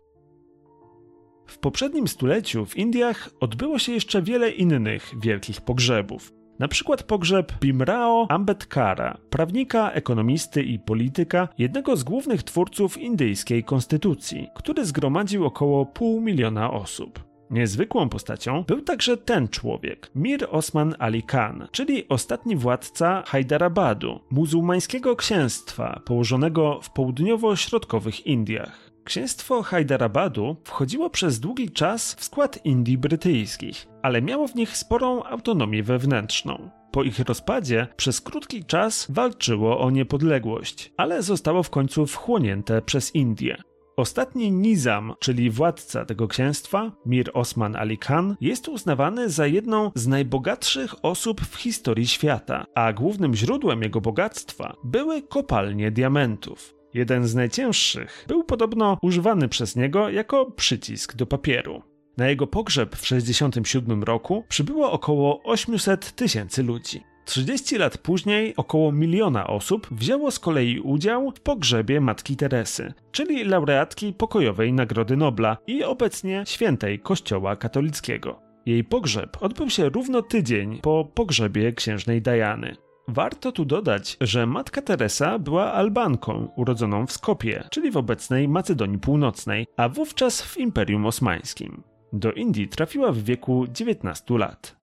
W poprzednim stuleciu w Indiach odbyło się jeszcze wiele innych wielkich pogrzebów. Na przykład pogrzeb Bhimrao Ambedkara, prawnika, ekonomisty i polityka, jednego z głównych twórców indyjskiej konstytucji, który zgromadził około pół miliona osób. Niezwykłą postacią był także ten człowiek, Mir Osman Ali Khan, czyli ostatni władca Hajdarabadu, muzułmańskiego księstwa położonego w południowo-środkowych Indiach. Księstwo Hajdarabadu wchodziło przez długi czas w skład Indii brytyjskich, ale miało w nich sporą autonomię wewnętrzną. Po ich rozpadzie przez krótki czas walczyło o niepodległość, ale zostało w końcu wchłonięte przez Indię. Ostatni nizam, czyli władca tego księstwa, Mir Osman Ali Khan, jest uznawany za jedną z najbogatszych osób w historii świata, a głównym źródłem jego bogactwa były kopalnie diamentów. Jeden z najcięższych był podobno używany przez niego jako przycisk do papieru. Na jego pogrzeb w sześćdziesiątym siódmym roku przybyło około osiemset tysięcy ludzi. trzydzieści lat później około miliona osób wzięło z kolei udział w pogrzebie Matki Teresy, czyli laureatki pokojowej Nagrody Nobla i obecnie świętej Kościoła katolickiego. Jej pogrzeb odbył się równo tydzień po pogrzebie księżnej Diany. Warto tu dodać, że Matka Teresa była Albanką urodzoną w Skopie, czyli w obecnej Macedonii Północnej, a wówczas w Imperium Osmańskim. Do Indii trafiła w wieku dziewiętnastu lat.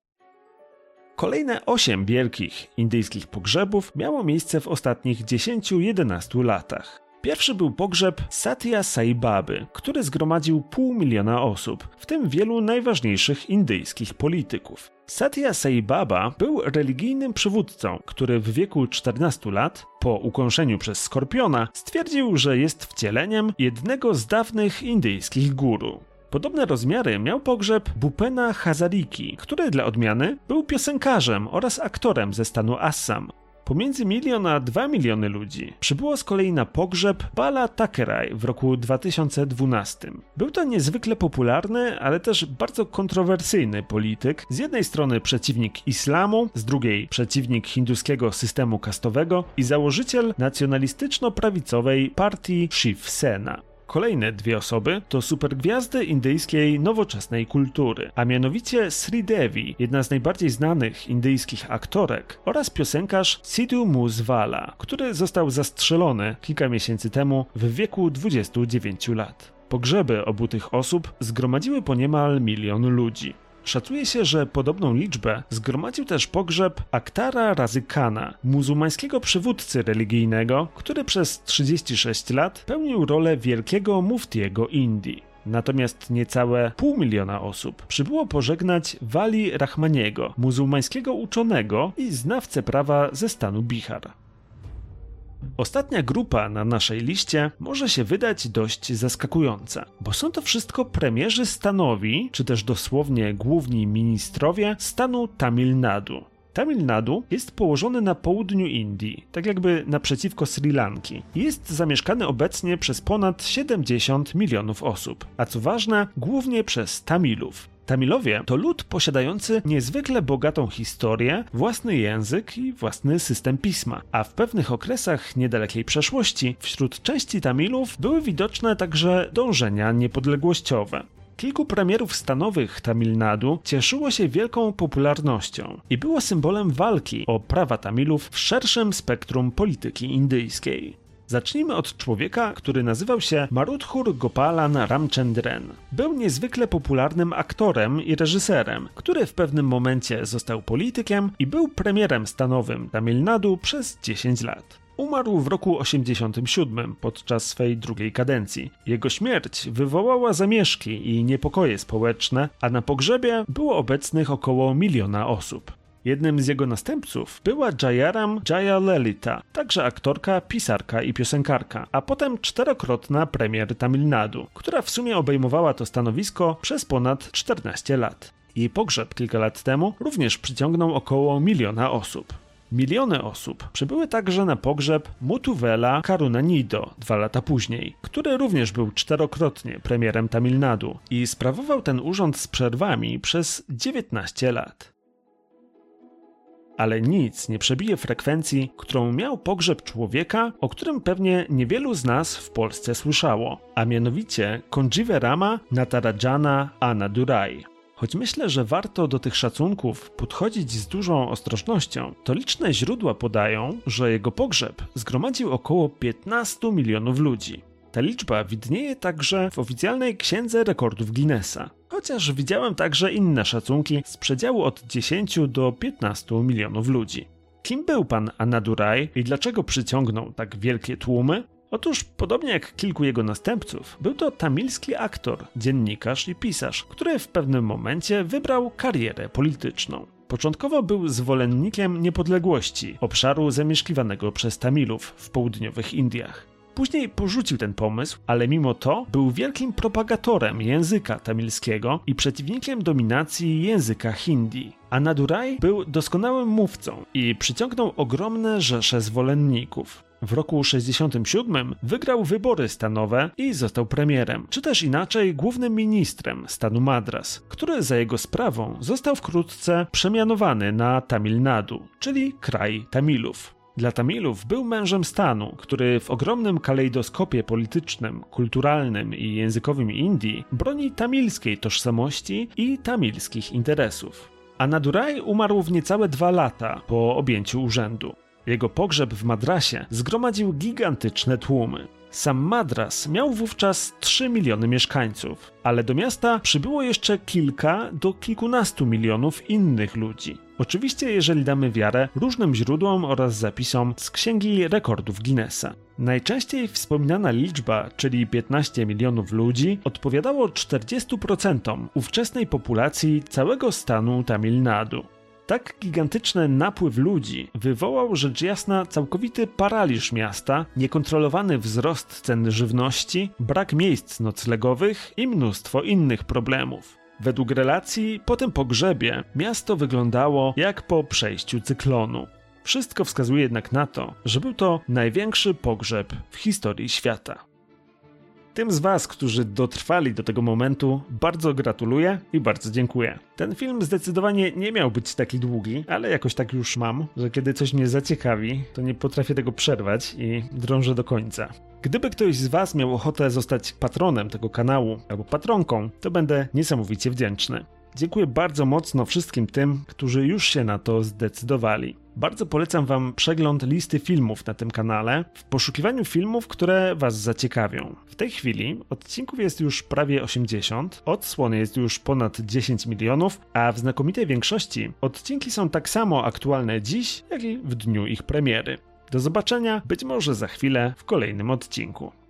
Kolejne osiem wielkich indyjskich pogrzebów miało miejsce w ostatnich dziesięciu jedenastu latach. Pierwszy był pogrzeb Satya Sai Baby, który zgromadził pół miliona osób, w tym wielu najważniejszych indyjskich polityków. Satya Sai Baba był religijnym przywódcą, który w wieku czternastu lat, po ukąszeniu przez skorpiona, stwierdził, że jest wcieleniem jednego z dawnych indyjskich guru. Podobne rozmiary miał pogrzeb Bhupena Hazariki, który dla odmiany był piosenkarzem oraz aktorem ze stanu Assam. Pomiędzy milion a dwa miliony ludzi przybyło z kolei na pogrzeb Bala Thackeray w roku dwa tysiące dwunastym. Był to niezwykle popularny, ale też bardzo kontrowersyjny polityk. Z jednej strony przeciwnik islamu, z drugiej przeciwnik hinduskiego systemu kastowego i założyciel nacjonalistyczno-prawicowej partii Shiv Sena. Kolejne dwie osoby to supergwiazdy indyjskiej nowoczesnej kultury, a mianowicie Sri Devi, jedna z najbardziej znanych indyjskich aktorek, oraz piosenkarz Sidhu Moosewala, który został zastrzelony kilka miesięcy temu w wieku dwudziestu dziewięciu lat. Pogrzeby obu tych osób zgromadziły po niemal milion ludzi. Szacuje się, że podobną liczbę zgromadził też pogrzeb Akhtara Razy Khana, muzułmańskiego przywódcy religijnego, który przez trzydzieści sześć lat pełnił rolę wielkiego muftiego Indii. Natomiast niecałe pół miliona osób przybyło pożegnać Wali Rahmaniego, muzułmańskiego uczonego i znawcę prawa ze stanu Bihar. Ostatnia grupa na naszej liście może się wydać dość zaskakująca, bo są to wszystko premierzy stanowi, czy też dosłownie główni ministrowie stanu Tamil Nadu. Tamil Nadu jest położony na południu Indii, tak jakby naprzeciwko Sri Lanki. Jest zamieszkany obecnie przez ponad siedemdziesiąt milionów osób, a co ważne, głównie przez Tamilów. Tamilowie to lud posiadający niezwykle bogatą historię, własny język i własny system pisma, a w pewnych okresach niedalekiej przeszłości wśród części Tamilów były widoczne także dążenia niepodległościowe. Kilku premierów stanowych Tamil Nadu cieszyło się wielką popularnością i było symbolem walki o prawa Tamilów w szerszym spektrum polityki indyjskiej. Zacznijmy od człowieka, który nazywał się Marudhur Gopalan Ramchandran. Był niezwykle popularnym aktorem i reżyserem, który w pewnym momencie został politykiem i był premierem stanowym Tamil Nadu przez dziesięć lat. Umarł w roku osiemdziesiątym siódmym podczas swej drugiej kadencji. Jego śmierć wywołała zamieszki i niepokoje społeczne, a na pogrzebie było obecnych około miliona osób. Jednym z jego następców była Jayaram Jayalalitha, także aktorka, pisarka i piosenkarka, a potem czterokrotna premier Tamil Nadu, która w sumie obejmowała to stanowisko przez ponad czternaście lat. Jej pogrzeb kilka lat temu również przyciągnął około miliona osób. Miliony osób przybyły także na pogrzeb Muthuvela Karunanido dwa lata później, który również był czterokrotnie premierem Tamil Nadu i sprawował ten urząd z przerwami przez dziewiętnaście lat. Ale nic nie przebije frekwencji, którą miał pogrzeb człowieka, o którym pewnie niewielu z nas w Polsce słyszało, a mianowicie Conjeeverama Natarajana Annadurai. Choć myślę, że warto do tych szacunków podchodzić z dużą ostrożnością, to liczne źródła podają, że jego pogrzeb zgromadził około piętnastu milionów ludzi. Ta liczba widnieje także w oficjalnej księdze rekordów Guinnessa. Chociaż widziałem także inne szacunki z przedziału od dziesięciu do piętnastu milionów ludzi. Kim był pan Annadurai i dlaczego przyciągnął tak wielkie tłumy? Otóż, podobnie jak kilku jego następców, był to tamilski aktor, dziennikarz i pisarz, który w pewnym momencie wybrał karierę polityczną. Początkowo był zwolennikiem niepodległości, obszaru zamieszkiwanego przez Tamilów w południowych Indiach. Później porzucił ten pomysł, ale mimo to był wielkim propagatorem języka tamilskiego i przeciwnikiem dominacji języka hindi. Anadurai był doskonałym mówcą i przyciągnął ogromne rzesze zwolenników. W roku sześćdziesiątym siódmym wygrał wybory stanowe i został premierem, czy też inaczej głównym ministrem stanu Madras, który za jego sprawą został wkrótce przemianowany na Tamil Nadu, czyli kraj Tamilów. Dla Tamilów był mężem stanu, który w ogromnym kalejdoskopie politycznym, kulturalnym i językowym Indii broni tamilskiej tożsamości i tamilskich interesów. Anadurai umarł w niecałe dwa lata po objęciu urzędu. Jego pogrzeb w Madrasie zgromadził gigantyczne tłumy. Sam Madras miał wówczas trzy miliony mieszkańców, ale do miasta przybyło jeszcze kilka do kilkunastu milionów innych ludzi. Oczywiście, jeżeli damy wiarę różnym źródłom oraz zapisom z Księgi Rekordów Guinnessa. Najczęściej wspominana liczba, czyli piętnaście milionów ludzi, odpowiadało czterdziestu procentom ówczesnej populacji całego stanu Tamil Nadu. Tak gigantyczny napływ ludzi wywołał rzecz jasna całkowity paraliż miasta, niekontrolowany wzrost cen żywności, brak miejsc noclegowych i mnóstwo innych problemów. Według relacji po tym pogrzebie miasto wyglądało jak po przejściu cyklonu. Wszystko wskazuje jednak na to, że był to największy pogrzeb w historii świata. Tym z was, którzy dotrwali do tego momentu, bardzo gratuluję i bardzo dziękuję. Ten film zdecydowanie nie miał być taki długi, ale jakoś tak już mam, że kiedy coś mnie zaciekawi, to nie potrafię tego przerwać i drążę do końca. Gdyby ktoś z was miał ochotę zostać patronem tego kanału albo patronką, to będę niesamowicie wdzięczny. Dziękuję bardzo mocno wszystkim tym, którzy już się na to zdecydowali. Bardzo polecam wam przegląd listy filmów na tym kanale w poszukiwaniu filmów, które was zaciekawią. W tej chwili odcinków jest już prawie osiemdziesiąt, odsłon jest już ponad dziesięć milionów, a w znakomitej większości odcinki są tak samo aktualne dziś, jak i w dniu ich premiery. Do zobaczenia być może za chwilę w kolejnym odcinku.